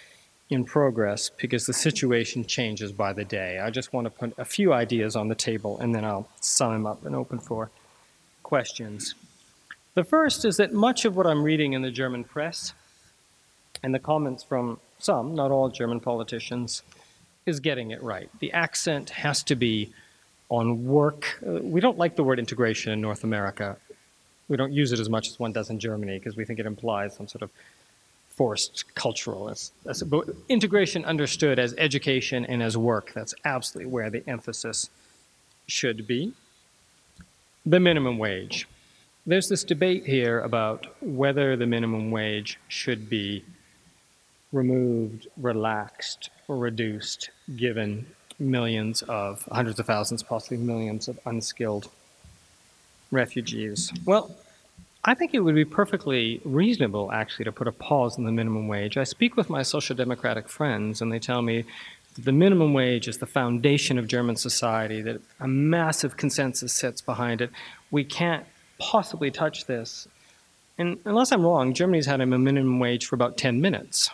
in progress because the situation changes by the day. I just want to put a few ideas on the table, and then I'll sum them up and open for questions. The first is that much of what I'm reading in the German press and the comments from some, not all German politicians, is getting it right. The accent has to be on work. Uh, we don't like the word integration in North America. We don't use it as much as one does in Germany because we think it implies some sort of forced cultural. As, as, but integration understood as education and as work, that's absolutely where the emphasis should be. The minimum wage. There's this debate here about whether the minimum wage should be removed, relaxed, or reduced, given millions of, hundreds of thousands, possibly millions of unskilled refugees. Well, I think it would be perfectly reasonable, actually, to put a pause on the minimum wage. I speak with my social democratic friends, and they tell me that the minimum wage is the foundation of German society, that a massive consensus sits behind it. We can't possibly touch this. And unless I'm wrong, Germany's had a minimum wage for about ten minutes.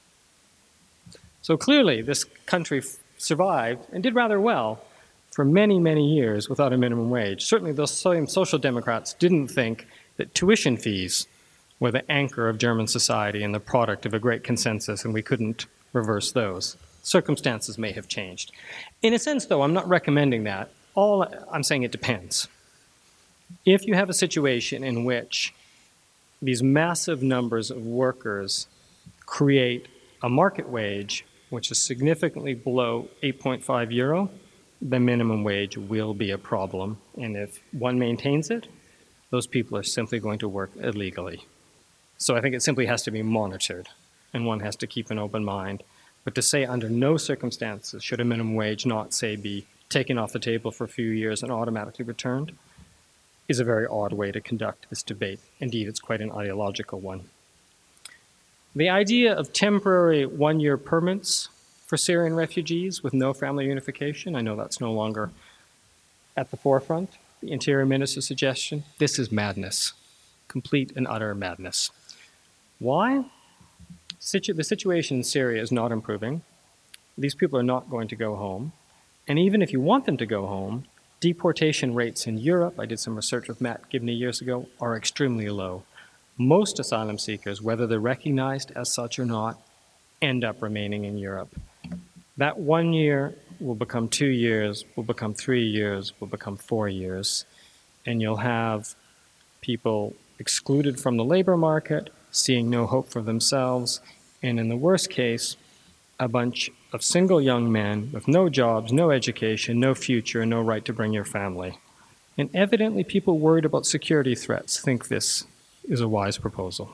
So clearly, this country f- survived and did rather well for many, many years without a minimum wage. Certainly, those same social democrats didn't think that tuition fees were the anchor of German society and the product of a great consensus, and we couldn't reverse those. Circumstances may have changed. In a sense, though, I'm not recommending that. All I'm saying, it depends. If you have a situation in which these massive numbers of workers create a market wage which is significantly below eight point five euro, the minimum wage will be a problem. And if one maintains it, those people are simply going to work illegally. So I think it simply has to be monitored, and one has to keep an open mind. But to say under no circumstances should a minimum wage not, say, be taken off the table for a few years and automatically returned is a very odd way to conduct this debate. Indeed, it's quite an ideological one. The idea of temporary one-year permits for Syrian refugees with no family unification, I know that's no longer at the forefront. The Interior Minister's suggestion, this is madness, complete and utter madness. Why? Situ- the situation in Syria is not improving. These people are not going to go home. And even if you want them to go home, deportation rates in Europe, I did some research with Matt Gibney years ago, are extremely low. Most asylum seekers, whether they're recognized as such or not, end up remaining in Europe. That one year will become two years, will become three years, will become four years, and you'll have people excluded from the labor market, seeing no hope for themselves, and in the worst case, a bunch of single young men with no jobs, no education, no future, and no right to bring your family. And evidently people worried about security threats think this is a wise proposal.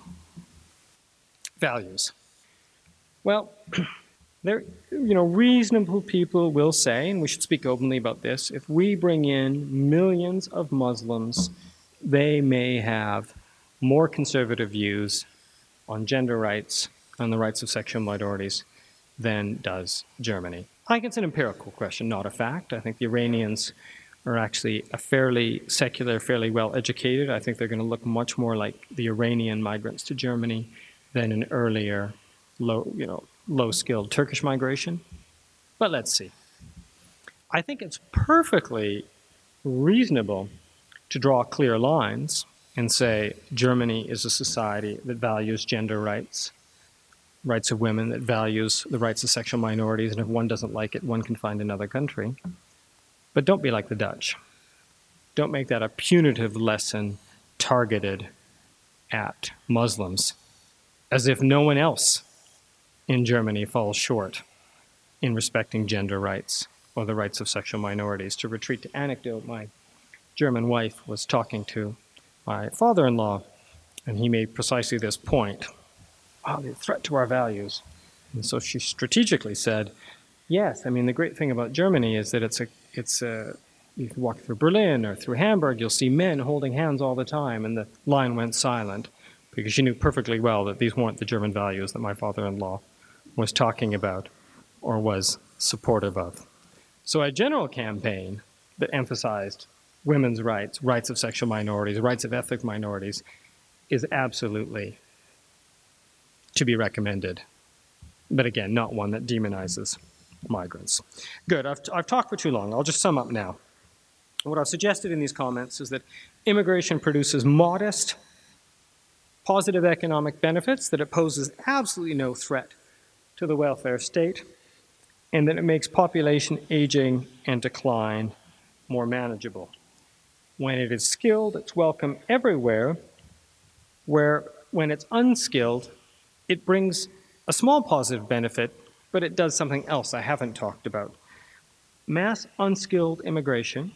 Values. Well, there, you know, reasonable people will say, and we should speak openly about this, if we bring in millions of Muslims, they may have more conservative views on gender rights, on the rights of sexual minorities, than does Germany. I think it's an empirical question, not a fact. I think the Iranians are actually a fairly secular, fairly well-educated. I think they're going to look much more like the Iranian migrants to Germany than an earlier, low, you know, low-skilled Turkish migration. But let's see. I think it's perfectly reasonable to draw clear lines and say Germany is a society that values gender rights, rights of women, that values the rights of sexual minorities, and if one doesn't like it, one can find another country. But don't be like the Dutch. Don't make that a punitive lesson targeted at Muslims, as if no one else in Germany falls short in respecting gender rights or the rights of sexual minorities. To retreat to anecdote, my German wife was talking to my father-in-law, and he made precisely this point. Oh, the threat to our values. And so she strategically said, yes, I mean, the great thing about Germany is that it's a, it's a, you can walk through Berlin or through Hamburg, you'll see men holding hands all the time, and the line went silent because she knew perfectly well that these weren't the German values that my father-in-law was talking about or was supportive of. So a general campaign that emphasized women's rights, rights of sexual minorities, rights of ethnic minorities, is absolutely to be recommended. but again, not one that demonizes migrants. Good, I've, I've talked for too long. I'll just sum up now. What I've suggested in these comments is that immigration produces modest, positive economic benefits, that it poses absolutely no threat to the welfare state, and that it makes population aging and decline more manageable. When it is skilled, it's welcome everywhere, where when it's unskilled, it brings a small positive benefit, but it does something else I haven't talked about. Mass unskilled immigration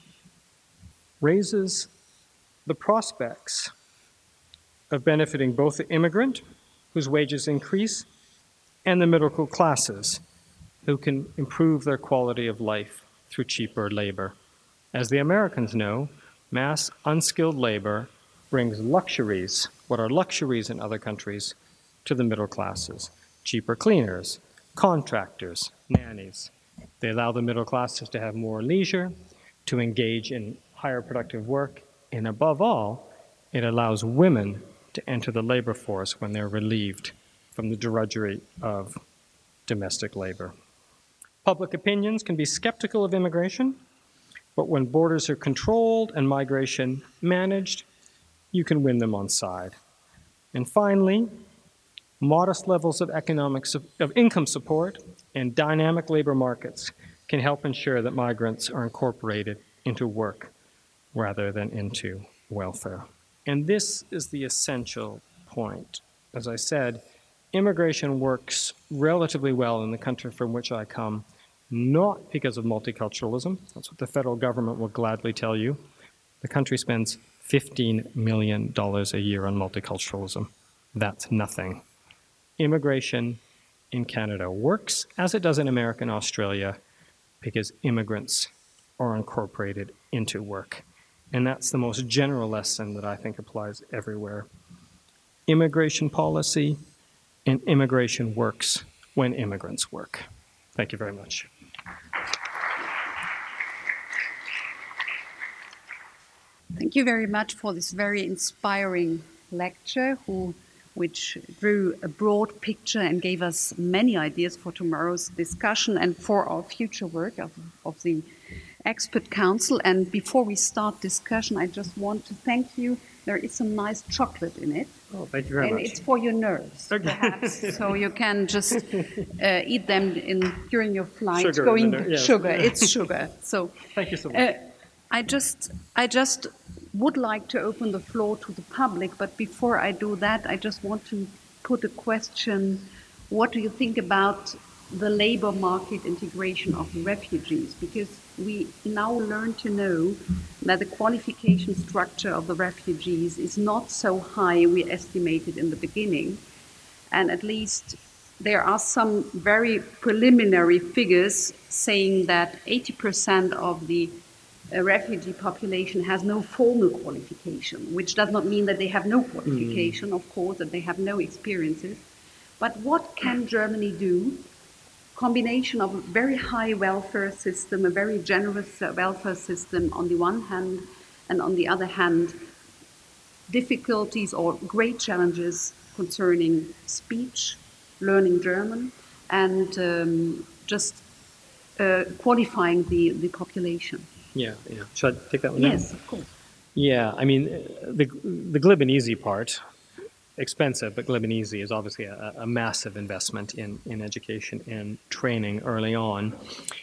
raises the prospects of benefiting both the immigrant, whose wages increase, and the middle classes, who can improve their quality of life through cheaper labor. As the Americans know, mass unskilled labor brings luxuries, what are luxuries in other countries, to the middle classes. Cheaper cleaners, contractors, nannies. They allow the middle classes to have more leisure, to engage in higher productive work, and above all, it allows women to enter the labor force when they're relieved from the drudgery of domestic labor. Public opinions can be skeptical of immigration, but when borders are controlled and migration managed, you can win them on side. And finally, modest levels of economic of income support and dynamic labor markets can help ensure that migrants are incorporated into work rather than into welfare. And this is the essential point. As I said, immigration works relatively well in the country from which I come, not because of multiculturalism. That's what the federal government will gladly tell you. The country spends fifteen million dollars a year on multiculturalism. That's nothing. Immigration in Canada works, as it does in America and Australia, because immigrants are incorporated into work. And that's the most general lesson that I think applies everywhere. Immigration policy and immigration works when immigrants work. Thank you very much. Thank you very much for this very inspiring lecture, who, which drew a broad picture and gave us many ideas for tomorrow's discussion and for our future work of, of the Expert Council. And before we start discussion, I just want to thank you. There is some nice chocolate in it. Oh, thank you very and much. And it's for your nerves, perhaps. So you can just uh, eat them in during your flight. Sugar, going the, yes. sugar. It's sugar. So thank you so much. Uh, I just, I just would like to open the floor to the public, but before I do that, I just want to put a question. What do you think about the labor market integration of refugees? Because we now learn to know that the qualification structure of the refugees is not so high we estimated in the beginning. And at least there are some very preliminary figures saying that eighty percent of the uh, refugee population has no formal qualification, which does not mean that they have no qualification, mm. of course, that they have no experiences. But what can Germany do? Combination of a very high welfare system, a very generous uh, welfare system on the one hand, and on the other hand, difficulties or great challenges concerning speech, learning German, and um, just uh, qualifying the, the population. Yeah, yeah. Should I take that one? Yes, now? of course. Yeah, I mean, the, the glib and easy part, expensive, but glib and easy, is obviously a, a massive investment in, in education and training early on.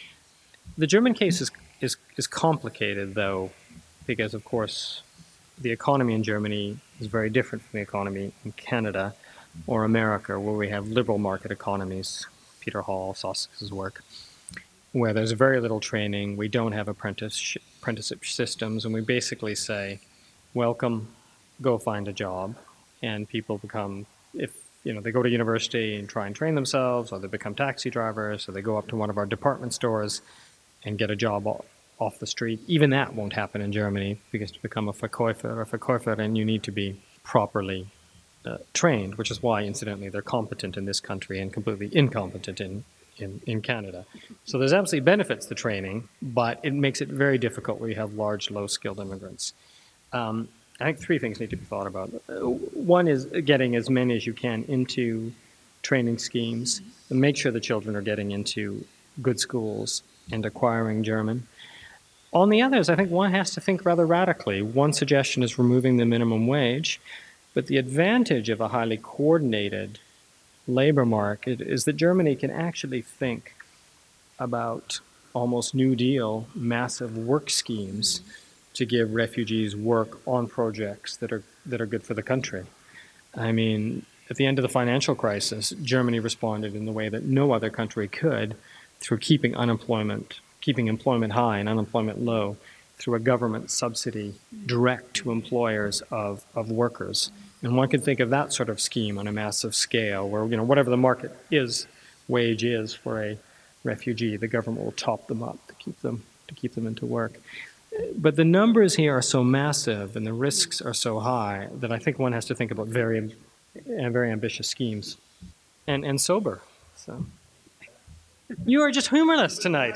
The German case is, is, is complicated, though, because, of course, the economy in Germany is very different from the economy in Canada or America, where we have liberal market economies, Peter Hall, Soskis's work, where there's very little training, we don't have apprenticeship, apprenticeship systems, and we basically say, welcome, go find a job. And people become, if you know, they go to university and try and train themselves, or they become taxi drivers, or they go up to one of our department stores and get a job off the street. Even that won't happen in Germany, because to become a Verkäufer or a Verkäuferin, you need to be properly uh, trained, which is why, incidentally, they're competent in this country and completely incompetent in, in, in Canada. So there's absolutely benefits to training, but it makes it very difficult where you have large, low-skilled immigrants. Um, I think three things need to be thought about. One is getting as many as you can into training schemes, and make sure the children are getting into good schools and acquiring German. On the others, I think one has to think rather radically. One suggestion is removing the minimum wage, but the advantage of a highly coordinated labor market is that Germany can actually think about almost New Deal massive work schemes to give refugees work on projects that are that are good for the country. I mean, at the end of the financial crisis, Germany responded in the way that no other country could, through keeping unemployment, keeping employment high and unemployment low, through a government subsidy direct to employers of, of workers. And one could think of that sort of scheme on a massive scale, where, you know, whatever the market is, wage is for a refugee, the government will top them up to keep them to keep them into work. But the numbers here are so massive and the risks are so high that I think one has to think about very, uh, very ambitious schemes, and and sober. So you are just humorless tonight.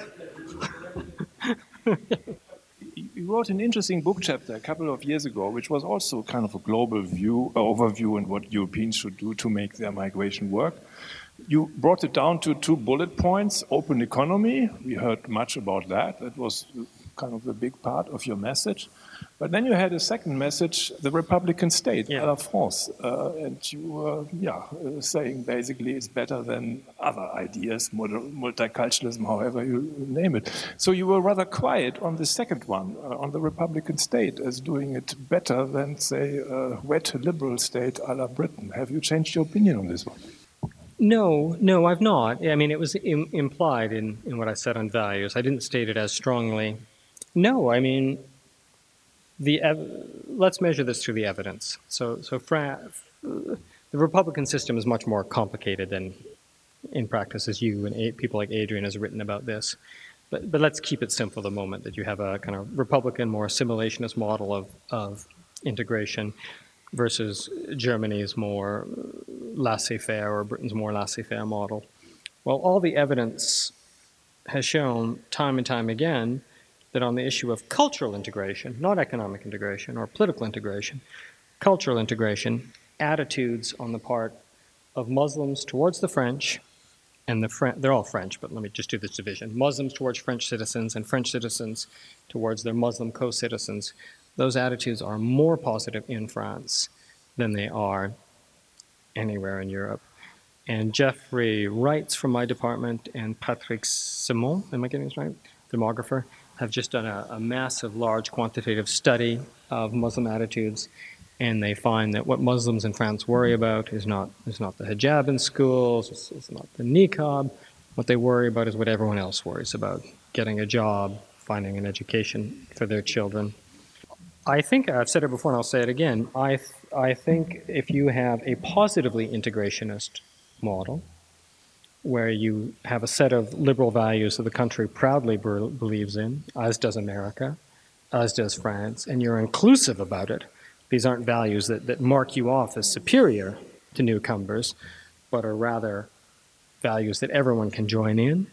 You wrote an interesting book chapter a couple of years ago, which was also kind of a global view, uh, overview on what Europeans should do to make their migration work. You brought it down to two bullet points: open economy. We heard much about that. That was kind of the big part of your message. But then you had a second message, the Republican state, yeah. à la France. Uh, and you were yeah, uh, saying basically it's better than other ideas, multiculturalism, however you name it. So you were rather quiet on the second one, uh, on the Republican state, as doing it better than, say, a wet liberal state a la Britain. Have you changed your opinion on this one? No, no, I've not. I mean, it was im- implied in, in what I said on values. I didn't state it as strongly. No, I mean, the ev- let's measure this through the evidence. So, so Fra- the Republican system is much more complicated than, in practice, as you and a- people like Adrian has written about this. But, but let's keep it simple the moment that you have a kind of Republican, more assimilationist model of, of integration versus Germany's more laissez-faire or Britain's more laissez-faire model. Well, all the evidence has shown time and time again that on the issue of cultural integration, not economic integration or political integration, cultural integration, attitudes on the part of Muslims towards the French, and the French, they're all French, but let me just do this division, Muslims towards French citizens and French citizens towards their Muslim co-citizens, those attitudes are more positive in France than they are anywhere in Europe. And Jeffrey Wrights from my department and Patrick Simon, am I getting this right, demographer, have just done a, a massive, large, quantitative study of Muslim attitudes, and they find that what Muslims in France worry about is not is not the hijab in schools, it's, it's not the niqab. What they worry about is what everyone else worries about: getting a job, finding an education for their children. I think, I've said it before and I'll say it again, I, th- I think if you have a positively integrationist model, where you have a set of liberal values that the country proudly be- believes in, as does America, as does France, and you're inclusive about it. These aren't values that, that mark you off as superior to newcomers, but are rather values that everyone can join in.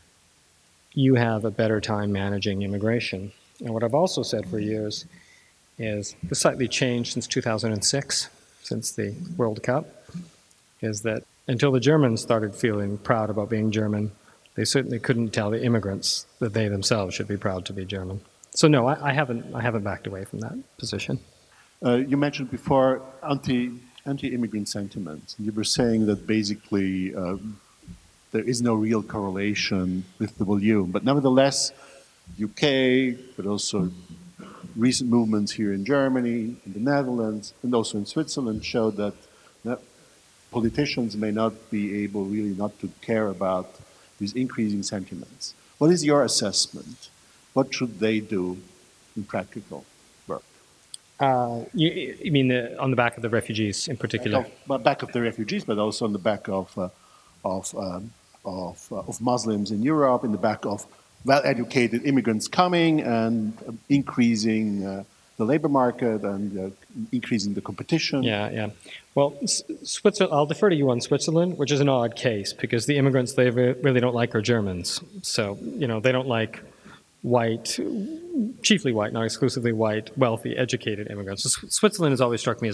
You have a better time managing immigration. And what I've also said for years is, the slightly changed since two thousand six, since the World Cup, is that until the Germans started feeling proud about being German, they certainly couldn't tell the immigrants that they themselves should be proud to be German. So no, I, I haven't I haven't backed away from that position. Uh, you mentioned before anti, anti-immigrant sentiment. You were saying that basically uh, there is no real correlation with the volume. But nevertheless, U K, but also recent movements here in Germany, in the Netherlands, and also in Switzerland show that, that politicians may not be able really not to care about these increasing sentiments. What is your assessment? What should they do in practical work? Uh, you, you mean the, on the back of the refugees in particular? Back of, back of the refugees, but also on the back of, uh, of, um, of, uh, of Muslims in Europe, in the back of well-educated immigrants coming and increasing uh, the labor market and uh, increasing the competition. Yeah, yeah. Well, Switzerland, I'll defer to you on Switzerland, which is an odd case because the immigrants they really don't like are Germans. So, you know, they don't like white, chiefly white, not exclusively white, wealthy, educated immigrants. So Switzerland has always struck me as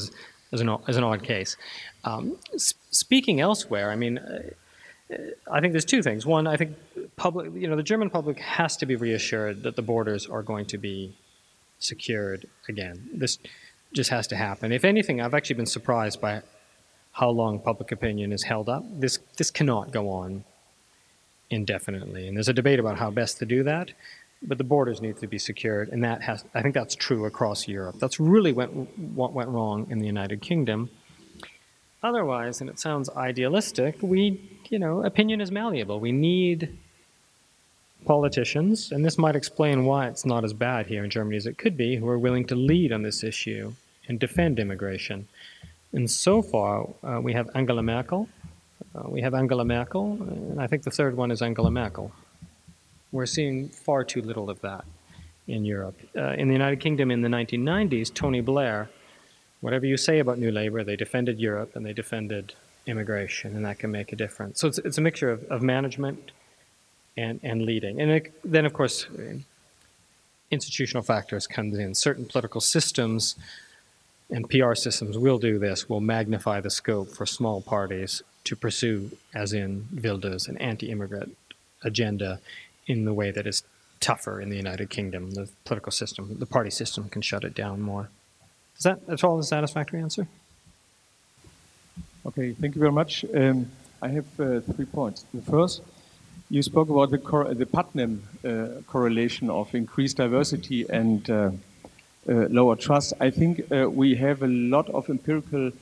as an, as an odd case. Um, speaking elsewhere, I mean, uh, I think there's two things. One, I think public, you know, the German public has to be reassured that the borders are going to be secured again. This just has to happen. If anything, I've actually been surprised by how long public opinion is held up. This this cannot go on indefinitely, and there's a debate about how best to do that. But the borders need to be secured, and that has. I think that's true across Europe. That's really what what went wrong in the United Kingdom. Otherwise, and it sounds idealistic, we, you know, opinion is malleable. We need politicians, and this might explain why it's not as bad here in Germany as it could be, who are willing to lead on this issue and defend immigration. And so far, uh, we have Angela Merkel. Uh, we have Angela Merkel, and I think the third one is Angela Merkel. We're seeing far too little of that in Europe. Uh, in the United Kingdom in the nineteen nineties, Tony Blair, whatever you say about New Labour, they defended Europe and they defended immigration, and that can make a difference. So it's, it's a mixture of, of management and, and leading. And it, then, of course, institutional factors comes in. Certain political systems and P R systems will do this, will magnify the scope for small parties to pursue, as in Wilders, an anti-immigrant agenda in the way that is tougher in the United Kingdom. The political system, the party system can shut it down more. Is that at all a satisfactory answer? Okay, thank you very much. Um, I have uh, three points. The first, you spoke about the, cor the Putnam uh, correlation of increased diversity and uh, uh, lower trust. I think uh, we have a lot of empirical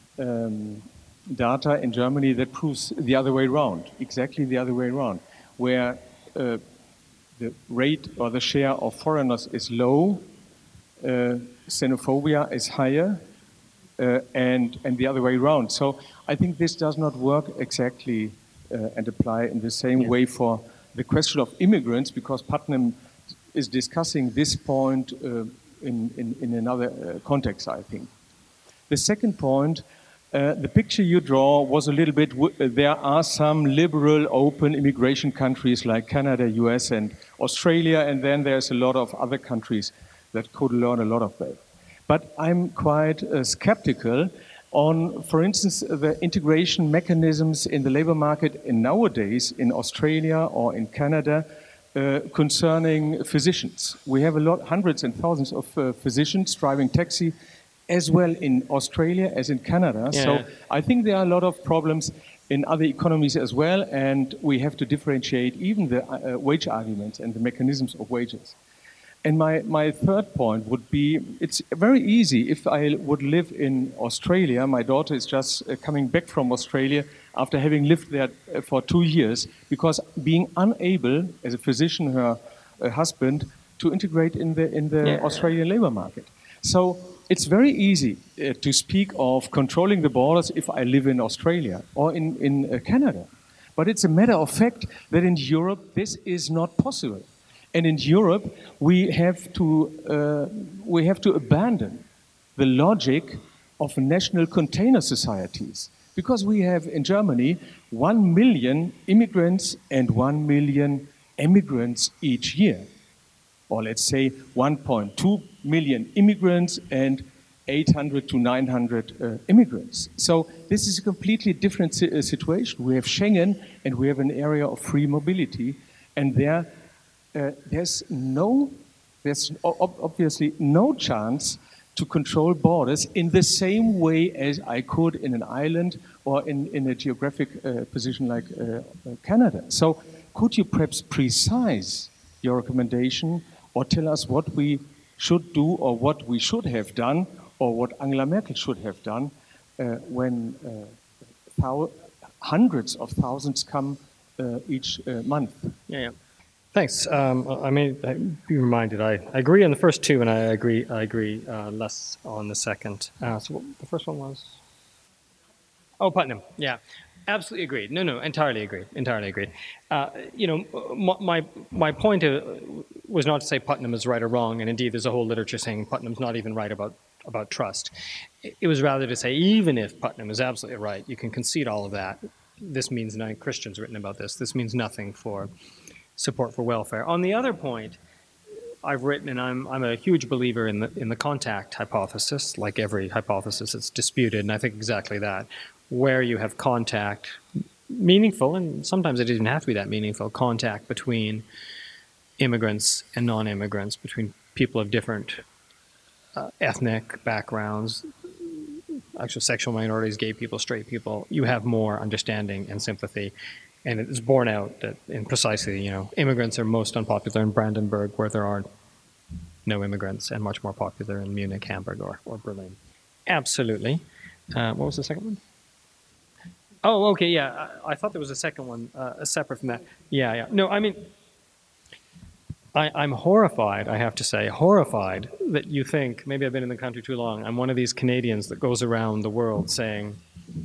um, data in Germany that proves the other way around, exactly the other way around, where uh, the rate or the share of foreigners is low, uh, xenophobia is higher, uh, and, and the other way around. So I think this does not work exactly uh, and apply in the same yeah. way for the question of immigrants, because Putnam is discussing this point uh, in, in, in another uh, context, I think. The second point, uh, the picture you draw was a little bit, w there are some liberal open immigration countries like Canada, U S and Australia, and then there's a lot of other countries that could learn a lot of that. But I'm quite uh, skeptical on, for instance, the integration mechanisms in the labor market in nowadays in Australia or in Canada uh, concerning physicians. We have a lot, hundreds and thousands of uh, physicians driving taxi as well in Australia as in Canada. Yeah. So I think there are a lot of problems in other economies as well, and we have to differentiate even the uh, wage arguments and the mechanisms of wages. And my, my third point would be, it's very easy if I would live in Australia. My daughter is just uh, coming back from Australia after having lived there uh, for two years, because being unable, as a physician, her uh, husband, to integrate in the, in the yeah. Australian labor market. So it's very easy uh, to speak of controlling the borders if I live in Australia or in, in uh, Canada. But it's a matter of fact that in Europe this is not possible. And in Europe, we have to uh, we have to abandon the logic of national container societies, because we have in Germany one million immigrants and one million emigrants each year, or let's say one point two million immigrants and eight hundred to nine hundred uh, immigrants. So this is a completely different si- situation. We have Schengen and we have an area of free mobility, and there. Uh, there's no, there's ob- obviously no chance to control borders in the same way as I could in an island or in, in a geographic uh, position like uh, uh, Canada. So could you perhaps precise your recommendation or tell us what we should do or what we should have done or what Angela Merkel should have done uh, when uh, thou- hundreds of thousands come uh, each uh, month? Yeah, yeah. Thanks. Um, I mean, be reminded. I, I agree on the first two, and I agree. I agree uh, less on the second. Uh, so what, the first one was. Oh, Putnam. Yeah, absolutely agreed. No, no, entirely agreed. Entirely agreed. Uh, you know, my my point was not to say Putnam is right or wrong, and indeed, there's a whole literature saying Putnam's not even right about about trust. It was rather to say, even if Putnam is absolutely right, you can concede all of that. This means nothing. Christian's written about this. This means nothing for support for welfare. On the other point, I've written, and I'm I'm a huge believer in the in the contact hypothesis. Like every hypothesis, it's disputed, and I think exactly that, where you have contact, meaningful, and sometimes it doesn't have to be that meaningful, contact between immigrants and non-immigrants, between people of different uh, ethnic backgrounds, actual sexual minorities, gay people, straight people. You have more understanding and sympathy. And it is borne out that in precisely, you know, immigrants are most unpopular in Brandenburg, where there are no immigrants, and much more popular in Munich, Hamburg, or, or Berlin. Absolutely. Uh, what was the second one? Oh, okay, yeah. I, I thought there was a second one, uh, separate from that. Yeah, yeah. No, I mean, I, I'm horrified, I have to say, horrified that you think, maybe I've been in the country too long, I'm one of these Canadians that goes around the world saying,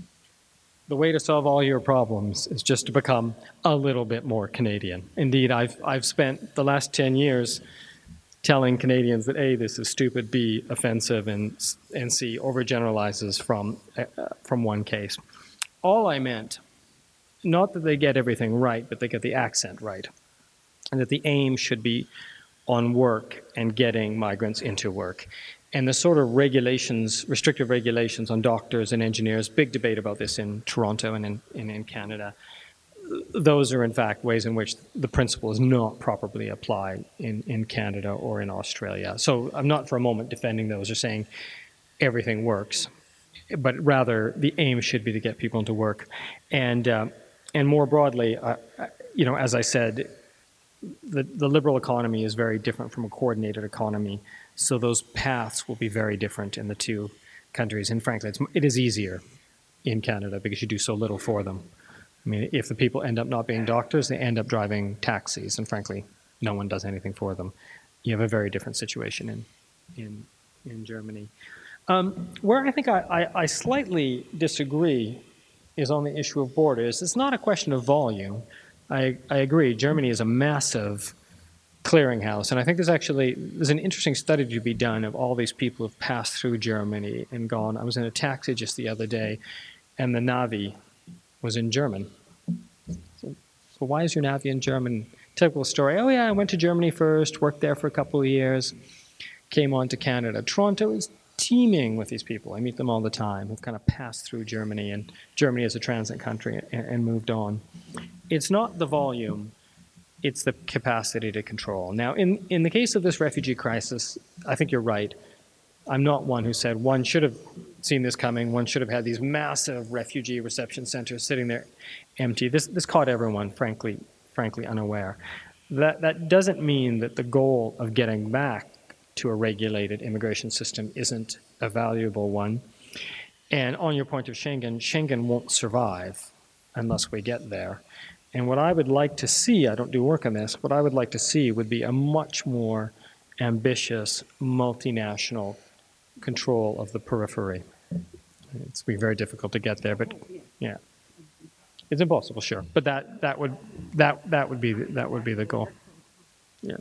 the way to solve all your problems is just to become a little bit more Canadian. Indeed, I've, I've spent the last ten years telling Canadians that A, this is stupid, B, offensive, and, and C, overgeneralizes from, uh, from one case. All I meant, not that they get everything right, but they get the accent right. And that the aim should be on work and getting migrants into work. And the sort of regulations, restrictive regulations on doctors and engineers, big debate about this in Toronto and in, in, in Canada, those are in fact ways in which the principle is not properly applied in, in Canada or in Australia. So I'm not for a moment defending those or saying everything works, but rather the aim should be to get people into work. And, uh, and more broadly, uh, you know, as I said, The, the liberal economy is very different from a coordinated economy, so those paths will be very different in the two countries. And frankly, it's, it is easier in Canada because you do so little for them. I mean, if the people end up not being doctors, they end up driving taxis, and frankly, no one does anything for them. You have a very different situation in in, in Germany. Um, where I think I, I, I slightly disagree is on the issue of borders. It's not a question of volume. I, I agree. Germany is a massive clearinghouse, and I think there's actually there's an interesting study to be done of all these people who've passed through Germany and gone. I was in a taxi just the other day, and the Navi was in German. So, so why is your Navi in German? Typical story. Oh yeah, I went to Germany first, worked there for a couple of years, came on to Canada. Toronto is teeming with these people. I meet them all the time who've kind of passed through Germany, and Germany as a transit country, and, and moved on. It's not the volume, it's the capacity to control. Now, in, in the case of this refugee crisis, I think you're right. I'm not one who said one should have seen this coming, one should have had these massive refugee reception centers sitting there empty. This, this caught everyone, frankly, frankly unaware. That, that doesn't mean that the goal of getting back to a regulated immigration system isn't a valuable one. And on your point of Schengen, Schengen won't survive unless we get there. And what I would like to see, I don't do work on this, what I would like to see would be a much more ambitious multinational control of the periphery. It's be very difficult to get there, but yeah, it's impossible, sure. But that that would that that would be that would be the goal. Yeah.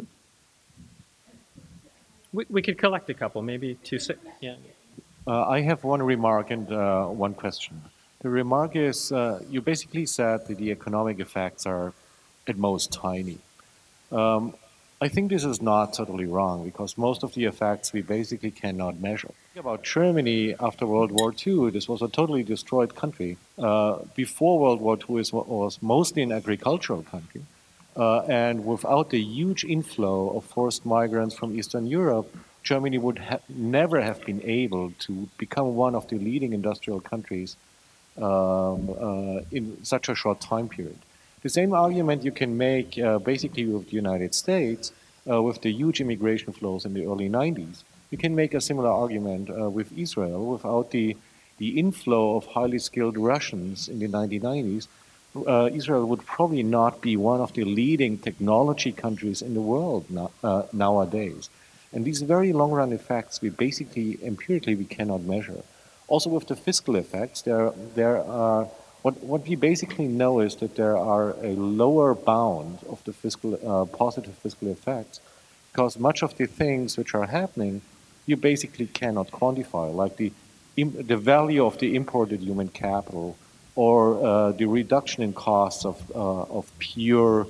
We we could collect a couple, maybe two. Yeah. Uh, I have one remark and uh, one question. The remark is, uh, you basically said that the economic effects are at most tiny. Um, I think this is not totally wrong, because most of the effects we basically cannot measure. About Germany after World War Two, this was a totally destroyed country. Uh, before World War Two, it was mostly an agricultural country. Uh, and without the huge inflow of forced migrants from Eastern Europe, Germany would ha never have been able to become one of the leading industrial countries um, uh, in such a short time period. The same argument you can make uh, basically with the United States, uh, with the huge immigration flows in the early nineties. You can make a similar argument uh, with Israel. Without the, the inflow of highly skilled Russians in the nineteen nineties, uh, Israel would probably not be one of the leading technology countries in the world now, uh, nowadays. And these very long-run effects, we basically, empirically, we cannot measure. Also with the fiscal effects, there, there are, what, what we basically know is that there are a lower bound of the fiscal, uh, positive fiscal effects, because much of the things which are happening, you basically cannot quantify, like the, the value of the imported human capital, or uh, the reduction in costs of, uh, of pure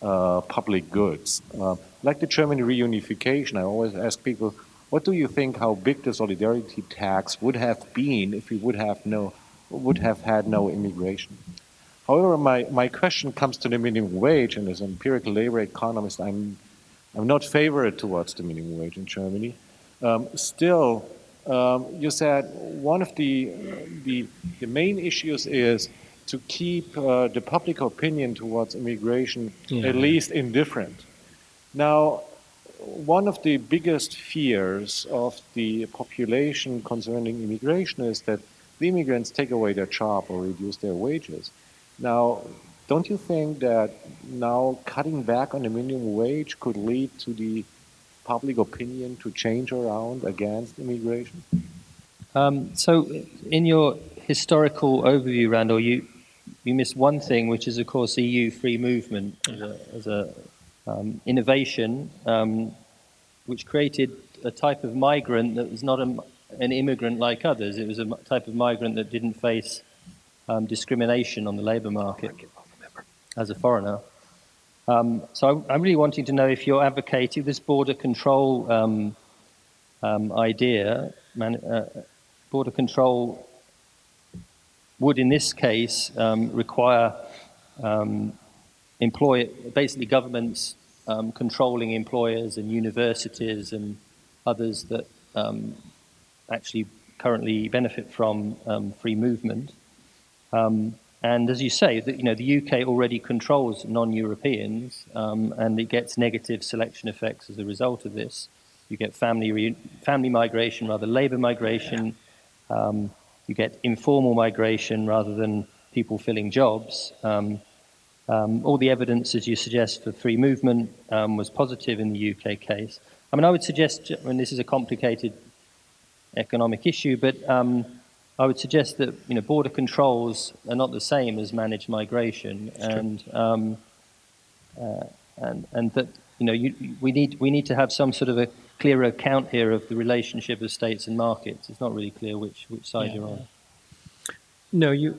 uh, public goods. Uh, like the German reunification, I always ask people, what do you think how big the solidarity tax would have been if we would have no, would have had no immigration? However, my, my question comes to the minimum wage, and as an empirical labor economist, I'm, I'm not favored towards the minimum wage in Germany. Um, still, um, you said one of the, the, the main issues is to keep uh, the public opinion towards immigration yeah. at least indifferent. Now, one of the biggest fears of the population concerning immigration is that the immigrants take away their job or reduce their wages. Now, don't you think that now cutting back on the minimum wage could lead to the public opinion to change around against immigration? Um, so, in your historical overview, Randall, you you missed one thing, which is, of course, E U free movement as a, as a um, innovation, um, which created a type of migrant that was not a, an immigrant like others. It was a type of migrant that didn't face um, discrimination on the labour market as a foreigner. Um, so I'm really wanting to know if you're advocating this border control um, um, idea. Man, uh, border control would, in this case, um, require um, employ basically governments um, controlling employers and universities and others that um, actually currently benefit from um, free movement. Um, And as you say, that, you know, the U K already controls non-Europeans, um, and it gets negative selection effects as a result of this. You get family re family migration rather than labour migration. Um, you get informal migration rather than people filling jobs. Um, um, all the evidence, as you suggest, for free movement um, was positive in the U K case. I mean, I would suggest, I mean, this is a complicated economic issue, but um, I would suggest that, you know, border controls are not the same as managed migration, and um, uh, and and that, you know, you, we need we need to have some sort of a clearer account here of the relationship of states and markets. It's not really clear which which side yeah. you're on. No, you.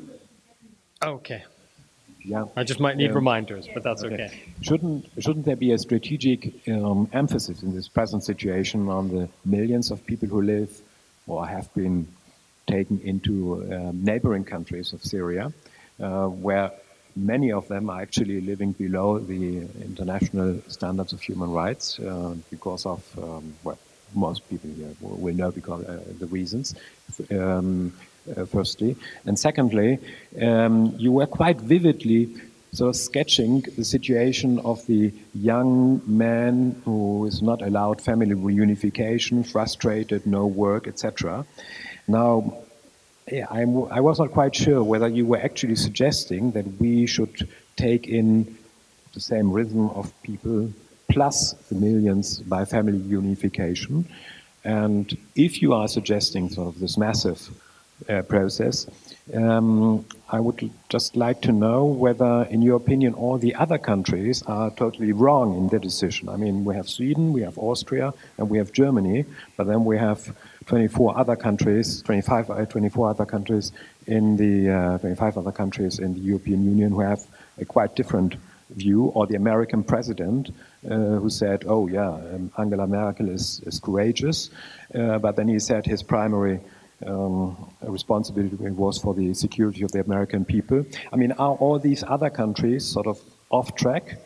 Okay. Yeah. I just might need yeah. reminders, but that's okay. okay. Shouldn't shouldn't there be a strategic um, emphasis in this present situation on the millions of people who live or have been taken into um, neighboring countries of Syria, uh, where many of them are actually living below the international standards of human rights uh, because of, um, well, most people here will know because uh, the reasons, um, uh, firstly. And secondly, um, you were quite vividly so sketching the situation of the young man who is not allowed family reunification, frustrated, no work, et cetera. Now, yeah, I'm, I was not quite sure whether you were actually suggesting that we should take in the same rhythm of people plus the millions by family unification. And if you are suggesting sort of this massive uh, process, um, I would just like to know whether, in your opinion, all the other countries are totally wrong in their decision. I mean, we have Sweden, we have Austria, and we have Germany, but then we have twenty-four other countries, twenty-five, twenty-four other countries in the uh, twenty-five other countries in the European Union who have a quite different view, or the American president uh, who said, "Oh yeah, um, Angela Merkel is, is courageous," uh, but then he said his primary um, responsibility was for the security of the American people. I mean, are all these other countries sort of off track?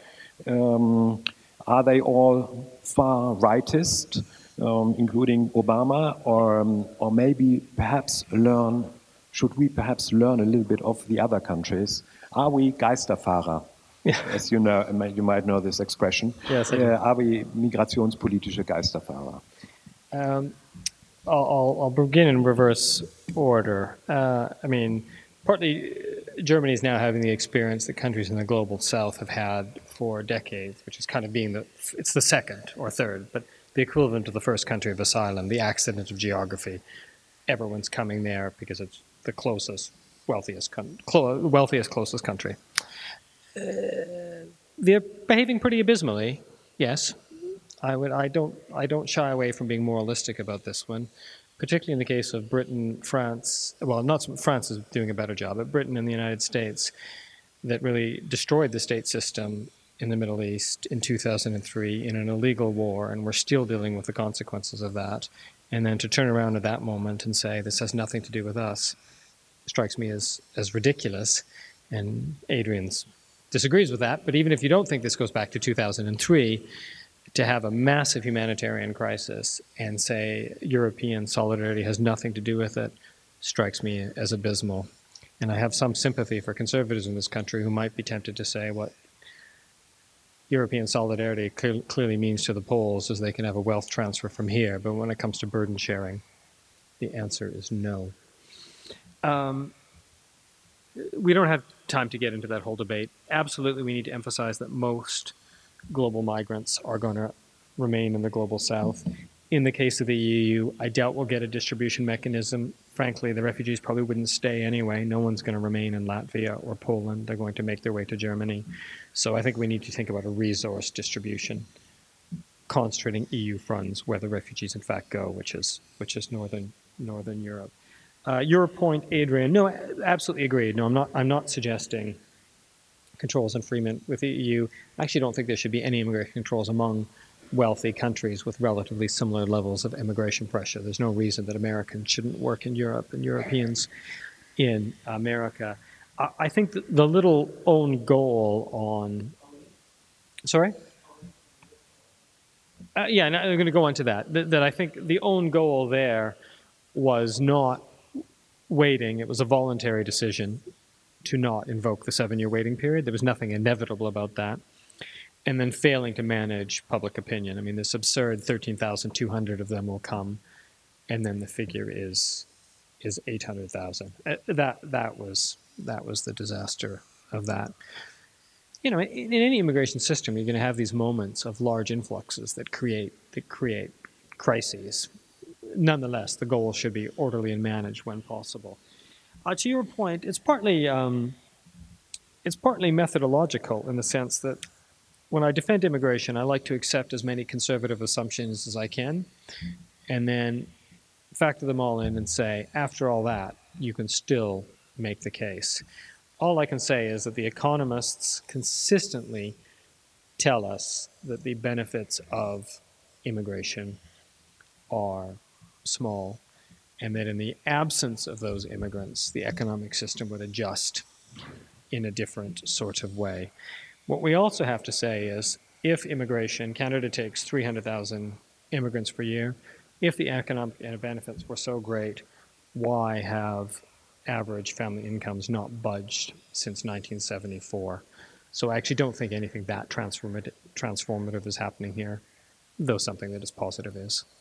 Um, are they all far rightist? Um, including Obama, or um, or maybe perhaps learn, should we perhaps learn a little bit of the other countries? Are we Geisterfahrer? Yeah. As you know, you might know this expression. Yes, I do. Uh, are we migrationspolitische Geisterfahrer? Um, I'll, I'll begin in reverse order. Uh, I mean, partly Germany is now having the experience that countries in the global south have had for decades, which is kind of being the, it's the second or third, but the equivalent of the first country of asylum, the accident of geography. Everyone's coming there because it's the closest, wealthiest, clo wealthiest, closest country. Uh, they're behaving pretty abysmally, yes. I would. I don't. I don't shy away from being moralistic about this one, particularly in the case of Britain, France. Well, not France is doing a better job, but Britain and the United States, that really destroyed the state system in the Middle East in two thousand three in an illegal war, and we're still dealing with the consequences of that, and then to turn around at that moment and say this has nothing to do with us strikes me as, as ridiculous. And Adrian disagrees with that, but even if you don't think this goes back to two thousand three, to have a massive humanitarian crisis and say European solidarity has nothing to do with it strikes me as abysmal. And I have some sympathy for conservatives in this country who might be tempted to say what European solidarity clear, clearly means to the Poles is they can have a wealth transfer from here, but when it comes to burden sharing, the answer is no. Um, we don't have time to get into that whole debate. Absolutely, we need to emphasize that most global migrants are going to remain in the global south. In the case of the E U, I doubt we'll get a distribution mechanism. Frankly, the refugees probably wouldn't stay anyway. No one's going to remain in Latvia or Poland. They're going to make their way to Germany. So I think we need to think about a resource distribution, concentrating E U funds where the refugees in fact go, which is which is northern northern Europe. Uh, your point, Adrian, no, absolutely agreed. No, I'm not. I'm not suggesting controls and freement with the E U. I actually don't think there should be any immigration controls among wealthy countries with relatively similar levels of immigration pressure. There's no reason that Americans shouldn't work in Europe and Europeans in America. I, I think that the little own goal on, sorry? Uh, yeah, and I'm going to go on to that, that. That I think the own goal there was not waiting. It was a voluntary decision to not invoke the seven-year waiting period. There was nothing inevitable about that. And then failing to manage public opinion. I mean, this absurd thirteen thousand two hundred of them will come, and then the figure is is eight hundred thousand. Uh, that that was that was the disaster of that. You know, in, in any immigration system, you're going to have these moments of large influxes that create that create crises. Nonetheless, the goal should be orderly and managed when possible. Uh, to your point, it's partly um, it's partly methodological in the sense that when I defend immigration, I like to accept as many conservative assumptions as I can, and then factor them all in and say, after all that, you can still make the case. All I can say is that the economists consistently tell us that the benefits of immigration are small, and that in the absence of those immigrants, the economic system would adjust in a different sort of way. What we also have to say is, if immigration, Canada takes three hundred thousand immigrants per year, if the economic benefits were so great, why have average family incomes not budged since nineteen seventy-four? So I actually don't think anything that transformative, transformative is happening here, though something that is positive is.